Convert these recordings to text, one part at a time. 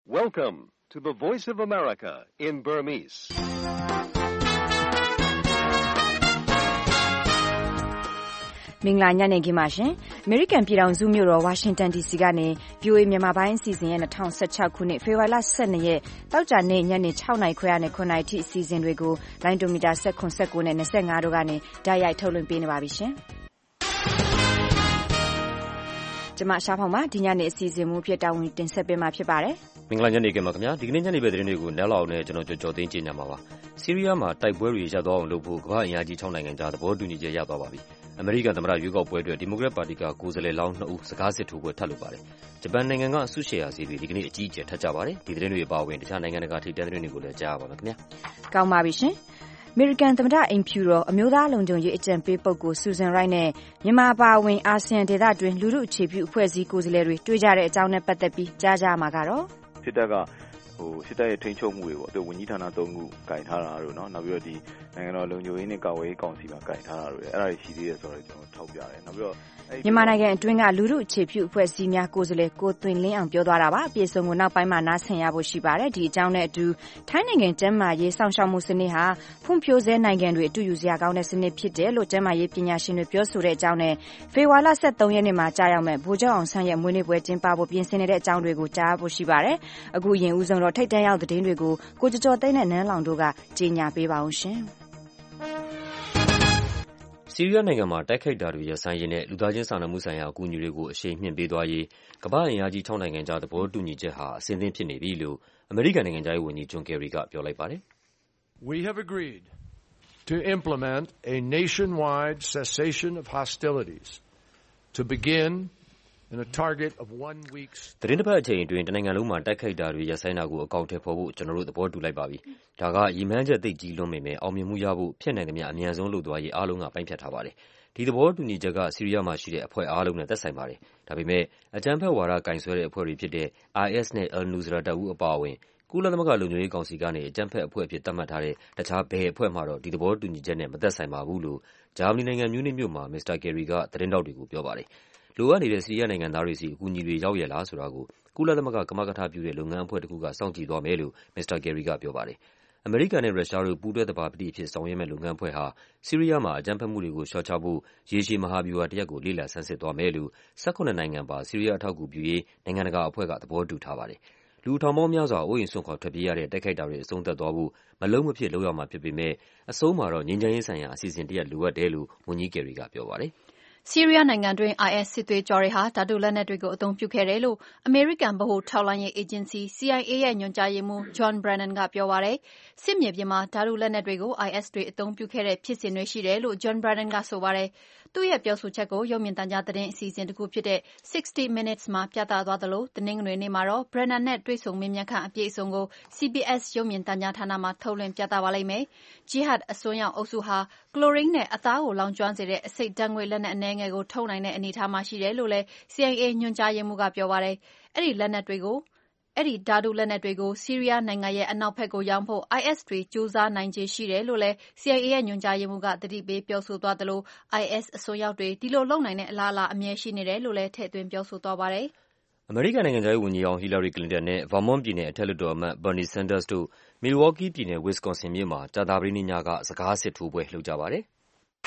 Welcome to the Voice of America in Burmese. ။မင်္ဂလာညနေခင်းပါရှင်။ American ပြည်ထောင်စုမြို့တော် Washington DC ကနေ VOA မြန်မာပိုင်းအစီအစဉ်ရဲ့2016ခုနှစ်ဖေဖော်ဝါရီလ12ရက်တောက်ကြနေ့ညနေ6:00 နာရီခွဲနဲ့9:00 နာရီထိအစီအစဉ်တွေကိုလိုင်းဒိုမီတာ19နဲ့25တို့ကနေတိုက်ရိုက်ထုတ်လွှင့်ပေးနေပါပြီရှင်။ကျွန်မရှားဖောင်ပါဒီညနေအစီအစဉ်မူဖြစ်တာဝန်တင်ဆက်ပေးမှာဖြစ်ပါတယ်။မင်္ဂလာညနေခင်းပါခင်ဗျာဒီကနေ့ညနေပဲသတင်းတွေကိုနယ်လောက်နဲ့ကျွန်တော်ကြော်သိန်းကြီးညမှာပါဆီးရီးယားမှာတိုက်ပွဲတွေရပ်သွားအောင်လုပ်ဖို့ကမ္ဘာ့အင်အားကြီး6နိုင်ငံကြားသဘောတူညီချက်ရသွားပါပြီအမေရိကန်သမ္မတရွေးကောက်ပွဲအတွက်ဒီမိုကရက်ပါတီကကိုယ်စားလှယ်လောင်း2ဦးစကားစစ်ထိုးပွဲထပ်လုပ်ပါတယ်ဂျပန်နိုင်ငံကအစုရှယ်ယာဈေးတွေဒီကနေ့အကြီးအကျယ်ထပ်ကြပါတယ်ဒီသတင်းတွေအပါအဝင်တခြားနိုင်ငံတကာထိပ်တန်းသတင်းတွေကိုလည်းကြားရပါမယ်ခင်ဗျာကောင်းပါပြီရှင်အမေရိကန်သမ္မတအိမ်ဖြူတော်အမျိုးသားလုံခြုံရေးအကြံပေးပုဂ္ဂိုလ်ဆူဇန်ရိုက်နဲ့မြန်မာပါဝင်အာဆီယံဒေသတွင်းလူထုအခြေပြုအဖွဲ့အစည်းကိုယ်စားလှယ်တွေတွေ့ကြတဲ့အကြောင်းနဲ့ပတ်သက်ပြီးကြားကြမှာကတော့စစ်တပ်ကစစ်တပ်ရဲ့ထိန်းချုပ်မှုတွေပေါ့သူဝန်ကြီးဌာန3ခုကင်ထားတာတို့เนาะနောက်ပြီးတော့ဒီနိုင်ငံတော်လုံခြုံရေးနဲ့ကာကွယ်ရေးကောင်စီမှာကင်ထားတာတို့အဲ့ဒါတွေရှိသေးတယ်ဆိုတော့ကျွန်တော်ထောက်ပြတယ်နောက်ပြီးတော့မြန်မာနိုင်ငံအတွင်းကလူထုအခြေပြုအဖွဲ့အစည်းများကိုယ်စားလှယ်ကိုသွင်လင်းအောင်ပြောသွားတာပါအပြည့်စုံကိုနောက်ပိုင်းမှာနားဆင်ရဖို့ရှိပါတယ်ဒီအကြောင်းနဲ့အတူထိုင်းနိုင်ငံကျန်းမာရေးစောင့်ရှောက်မှုစနစ်ဟာဖွံ့ဖြိုးဆဲနိုင်ငံတွေအတူယူစရာကောင်းတဲ့စနစ်ဖြစ်တယ်လို့ကျန်းမာရေးပညာရှင်တွေပြောဆိုတဲ့အကြောင်းနဲ့ဖေဖော်ဝါရီလ23ရက်နေ့မှာကြာရောက်မဲ့ဗိုလ်ချုပ်အောင်ဆန်းရဲ့မွေးနေ့ပွဲကျင်းပဖို့ပြင်ဆင်နေတဲ့အကြောင်းတွေကိုကြားဖို့ရှိပါတယ်အခုရင်ဦးဆုံးတော့ထိတ်တန့်ရောက်သတင်းတွေကိုကိုကျော်သိန်းနဲ့နန်းလောင်တို့ကကြီးညာပေးပါအောင်ရှင်ဆီးရီးယားနိုင်ငံမှာတိုက်ခိုက်တာတွေရပ်ဆိုင်းရေးနဲ့လူသားချင်းစာနာမှုဆိုင်ရာအကူအညီတွေကိုအရှိန်မြှင့်ပေးသွားရေးကမ္ဘာ့အင်အားကြီး6နိုင်ငံကြားသဘောတူညီချက်ဟာအဆင်သင့်ဖြစ်နေပြီလို့အမေရိကန်နိုင်ငံသားရေးဝန်ကြီးဂျွန်ကယ်ရီကပြောလိုက်ပါတယ်။ We have agreed to implement a nationwide cessation of hostilities to begin in a target of 1 week's သတင်းတစ်ပတ်အချိန်အတွင်းတနိုင်ငံလုံးမှာတိုက်ခိုက်တာတွေရပ်ဆိုင်းတာကိုအကောင့်ထဲပေါ်ဖို့ကျွန်တော်တို့သဘောတူလိုက်ပါပြီ။ဒါကရည်မှန်းချက်သိပ်ကြီးလွန်းပေမဲ့အောင်မြင်မှုရဖို့ဖြစ်နိုင်သမျှအမြန်ဆုံးလုပ်သွားရေးအားလုံးကပိုင်းဖြတ်ထားပါတယ်။ဒီသဘောတူညီချက်ကဆီးရီးယားမှာရှိတဲ့အဖွဲ့အားလုံးနဲ့သက်ဆိုင်ပါတယ်။ဒါပေမဲ့အကြမ်းဖက်ဝါဒကင်ဆွဲတဲ့အဖွဲ့တွေဖြစ်တဲ့ IS နဲ့ Al-Nusra တပ်ဦးအပါအဝင်ကုလသမဂ္ဂလုံခြုံရေးကောင်စီကနေအကြမ်းဖက်အဖွဲ့အဖြစ်သတ်မှတ်ထားတဲ့တခြားဘယ်အဖွဲ့မှတော့ဒီသဘောတူညီချက်နဲ့မသက်ဆိုင်ပါဘူးလို့ဂျာမနီနိုင်ငံမြူးနစ်မြို့မှာမစ္စတာကယ်ရီကသတင်းတောက်တွေကိုပြောပါတယ်။လိုအပ်နေတဲ့ဆီးရီးယားနိုင်ငံသားတွေစီအကူအညီတွေရောက်ရလားဆိုတာကိုကုလသမဂ္ဂကမကထပြုတဲ့လုပ်ငန်းအဖွဲ့တစ်ခုကစောင့်ကြည့်သွားမယ်လို့မစ္စတာကယ်ရီကပြောပါတယ်။အမေရိကန်နဲ့ရုရှားတို့ပူးတွဲသဘာပတိအဖြစ်ဆောင်ရွက်မဲ့လုပ်ငန်းအဖွဲ့ဟာဆီးရီးယားမှာအကြမ်းဖက်မှုတွေကိုလျှော့ချဖို့ရေရှည်မဟာဗျူဟာတစ်ရပ်ကိုလေ့လာဆန်းစစ်သွားမယ်လို့18နိုင်ငံပါဆီးရီးယားအထောက်အကူပြုရေးနိုင်ငံတကာအဖွဲ့ကသဘောတူထားပါတယ်။လူထောင်ပေါင်းများစွာအိုးအိမ်စွန့်ခွာထွက်ပြေးရတဲ့တိုက်ခိုက်တာတွေအဆုံးသတ်သွားဖို့မလုံးမဖြစ်လုပ်ရမှာဖြစ်ပေမဲ့အဆုံးမှာတော့ငြိမ်းချမ်းရေးဆိုင်ရာအစီအစဉ်တစ်ရပ်လိုအပ်တယ်လို့ဝန်ကြီးကယ်ရီကပြောပါတယ်။ဆီးရီးယားနိုင်ငံတွင်း IS စစ်သွေးကြွတွေဟာဓာတုလက်နက်တွေကိုအသုံးပြုခဲ့တယ်လို့အမေရိကန်ဗဟိုထောက်လှမ်းရေးအေဂျင်စီ CIA ရဲ့ညွှန်ကြားရေးမှူး John Brennan ကပြောပါတယ်။စစ်မြေပြင်မှာဓာတုလက်နက်တွေကို IS တွေအသုံးပြုခဲ့တဲ့ဖြစ်စဉ်တွေရှိတယ်လို့ John Brennan ကဆိုပါတယ်။သူ့ရဲ့ပြောဆိုချက်ကိုရုပ်မြင်သံကြားသတင်းအစီအစဉ်တစ်ခုဖြစ်တဲ့60 Minutes မှာပြသသွားသလိုတနင်္ဂနွေနေ့မှာတော့ Brennan နဲ့တွေ့ဆုံမေးမြန်းခန်းအပြည့်အစုံကို CBS ရုပ်မြင်သံကြားဌာနမှာထုတ်လွှင့်ပြသပါလိမ့်မယ်။ Jihad အစွန်းရောက်အုပ်စုဟာကလိုရင်းနဲ့အသားကိုလောင်ကျွမ်းစေတဲ့အဆိပ်ဓာတ်ငွေ့လက်နက်အနည်းငယ်ကိုထုတ်နိုင်တဲ့အနေအထားမှာရှိတယ်လို့လည်း CIA ညွှန်ကြားရေးမှူးကပြောပါတယ်။အဲဒီဓာတုလက်နက်တွေကိုဆီးရီးယားနိုင်ငံရဲ့အနောက်ဘက်ကိုရောင်းဖို့ IS တွေကြိုးစားနိုင်ခြေရှိတယ်လို့လည်း CIA ရဲ့ညွှန်ကြားရေးမှူးကသတိပေးပြောဆိုသွားသလို IS အစွန်းရောက်တွေဒီလိုလုပ်နိုင်တဲ့အလားအလာအမြဲရှိနေတယ်လို့လည်းထည့်သွင်းပြောဆိုသွားပါတယ်။အမေရိကန်နိုင်ငံသားရေးဝန်ကြီးဟောင်းဟီလာရီကလင်တန်နဲ့ Vermont ပြည်နယ်အထက်လွှတ်တော်အမတ် Bernie Sanders တို့ Milwaukee ပြည်နယ် Wisconsin မြို့မှာကြာသပတေးနေ့ညကစကားစစ်ထိုးပွဲလုပ်ကြပါတယ်။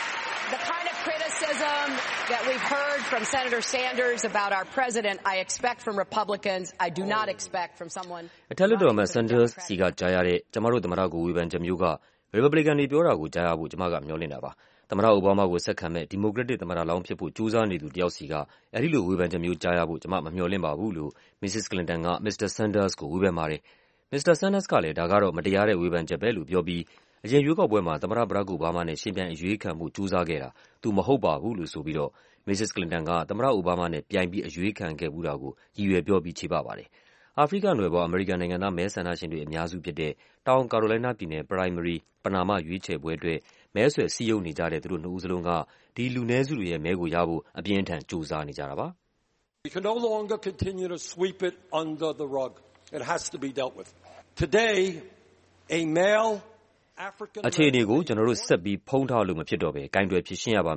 that we've heard from Senator Sanders about our president I expect from Republicans I do not expect from someone အထက်လွှတ်တော်အမတ် Sanders စီကကြားရတဲ့ကျမတို့သမ္မတကိုဝေဖန်ချက်မျိုးက Republican တွေပြောတာကိုကြားရဖို့ကျမကမျှော်လင့်တာပါသမ္မတအိုဘားမားကိုဆက်ခံမဲ့ Democratic သမ္မတလောင်းဖြစ်ဖို့ကြိုးစားနေသူတယောက်စီကအဲဒီလိုဝေဖန်ချက်မျိုးကြားရဖို့ကျမမမျှော်လင့်ပါဘူးလို့ Mrs. Clinton က Mr. Sanders ကိုဝေဖန်ပါတယ်။ Mr. Sanders ကလည်းဒါကတော့မတရားတဲ့ဝေဖန်ချက်ပဲလို့ပြောပြီးအရင်ရွေးကောက်ပွဲမှာသမ္မတ Barack Obama နဲ့ရှင်ပြိုင်အရွေးခံဖို့ကြိုးစားခဲ့တာသူမဟုတ်ပါဘူးလို့ဆိုပြီးတော့ Mrs. Clinton ကသမ္မတ Obama နဲ့ပြိုင်ပြီးအရွေးခံခဲ့ဘူးတာကိုရည်ရွယ်ပြောပြီးချေပပါတယ်။အာဖရိကနွယ်ဖွားအမေရိကန်နိုင်ငံသားမဲဆန္ဒရှင်တွေအများစုဖြစ်တဲ့တောင်ကာရိုလိုင်းနားပြည်နယ် Primary ပဏာမရွေးချယ်ပွဲအတွက်မဲဆွယ်စည်းရုံးနေကြတဲ့သူတို့နှစ်ဦးစလုံးကဒီလူနည်းစုတွေရဲ့မဲကိုရဖို့အပြင်းအထန်ကြိုးစားနေကြတာပါ။ We can no longer continue to sweep it under the rug. It has to be dealt with. Today, a male အခြေအနေကိုကျွန်တော်တို့ဆက်ပြီးဖုံးထားလို့မဖြစ်တော့ပဲဂိုင်းတွယ်ဖြစ်ရှင်းရပါမယ်။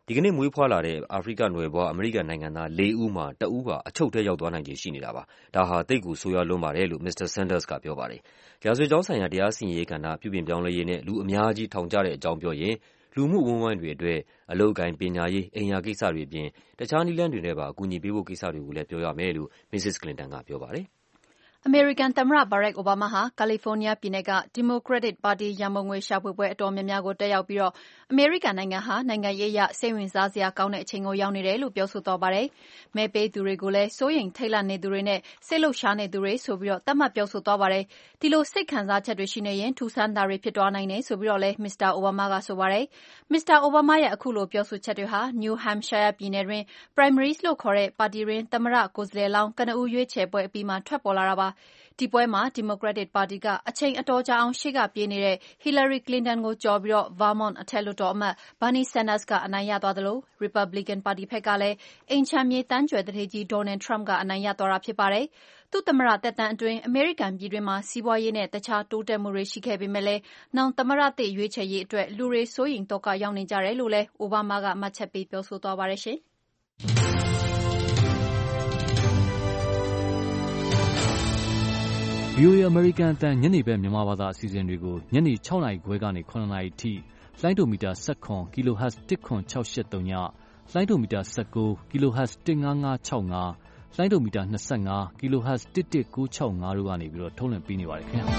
ဒီကနေ့မွေးဖွားလာတဲ့အာဖရိကနွယ်ဖွားအမေရိကန်နိုင်ငံသား4 ဦးမှာ1 ဦးကအချုပ်ထဲရောက်သွားနိုင်ခြေရှိနေတာပါ။ဒါဟာသိပ်ကိုဆိုးရွားလွန်းပါတယ်လို့ Mr. Sanders ကပြောပါတယ်။ရာဇဝတ်ကြောင်းဆိုင်ရာတရားစီရင်ရေးကဏ္ဍပြုပြင်ပြောင်းလဲရေးနဲ့လူအများကြီးထောင်ကျတဲ့အကြောင်းပြောရင်လူမှုအဝန်းအဝိုင်းတွေအတွက်အလုပ်အကိုင်ပညာရေးအိမ်ယာကိစ္စတွေအပြင်တခြားနည်းလမ်းတွေနဲ့ပါအကူအညီပေးဖို့ကိစ္စတွေကိုလည်းပြောရမယ်လို့ Mrs. Clinton ကပြောပါတယ်။အမေရိကန်သမ္မတ Barack Obama ဟာကာလီဖိုးနီးယားပြည်နယ်က Democratic ပါတီရန်ပုံငွေရှာဖွေပွဲအတော်များများကိုတက်ရောက်ပြီးအမေရိကန်နိုင်ငံဟာနိုင်ငံရေးအရစိတ်ဝင်စားစရာကောင်းတဲ့အချိန်ကိုရောက်နေတယ်လို့ပြောဆိုသွားပါတယ်။မဲပေးသူတွေကိုလည်းစိုးရိမ်ထိတ်လန့်နေသူတွေနဲ့စိတ်လှုပ်ရှားနေသူတွေဆိုပြီးသတ်မှတ်ပြောဆိုသွားပါတယ်။ဒီလိုစိတ်ခံစားချက်တွေရှိနေရင်ထူးဆန်းတာတွေဖြစ်သွားနိုင်တယ်ဆိုပြီးလည်း Mr. Obama ကဆိုပါတယ်။ Mr. Obama ရဲ့အခုလိုပြောဆိုချက်တွေဟာ New Hampshire ပြည်နယ်တွင်း Primaries လို့ခေါ်တဲ့ပါတီတွင်းသမ္မတကိုယ်စားလှယ်လောင်းကနဦးရွေးချယ်ပွဲအပြီးမှာထွက်ပေါ်လာတာပါ။ဒီပွဲမှာ Democratic ပါတီကအချိန်အတော်ကြာအောင်ရှေ့ကပြေးနေတဲ့ Hillary Clinton ကိုကျော်ပြီး Vermont အထက်လွှတ်တော်အမတ် Bernie Sanders ကအနိုင်ရသွားသလို Republican ပါတီဘက်ကလည်းအိမ်ခြံမြေသန်းကြွယ်သူဌေးကြီး Donald Trump ကအနိုင်ရသွားတာဖြစ်ပါတယ်။သူ့သမ္မတသက်တမ်းအတွင်းအမေရိကန်ပြည်တွင်းမှာစီးပွားရေးနဲ့တခြားတိုးတက်မှုတွေရှိခဲ့ပေမဲ့လည်းနောင်သမ္မတသစ်ရွေးချယ်ရေးအတွက်လူတွေစိုးရိမ်သောကရောက်နေကြတယ်လို့လည်း Obama ကမှတ်ချက်ပေးပြောဆိုသွားပါတယ်ရှင်။ VOA အမေရိကန်အသံညနေဘက်မြန်မာဘာသာအစီအစဉ်တွေကိုညနေ6 နာရီခွဲကနေ9 နာရီထိလိုင်းဒိုမီတာ19 kHz 10683ညလိုင်းဒိုမီတာ19 kHz 15565လိုင်းဒိုမီတာ25 kHz 11965တို့ကနေပြီးတော့ထုတ်လွှင့်ပေးနေပါတယ်ခင်ဗျာ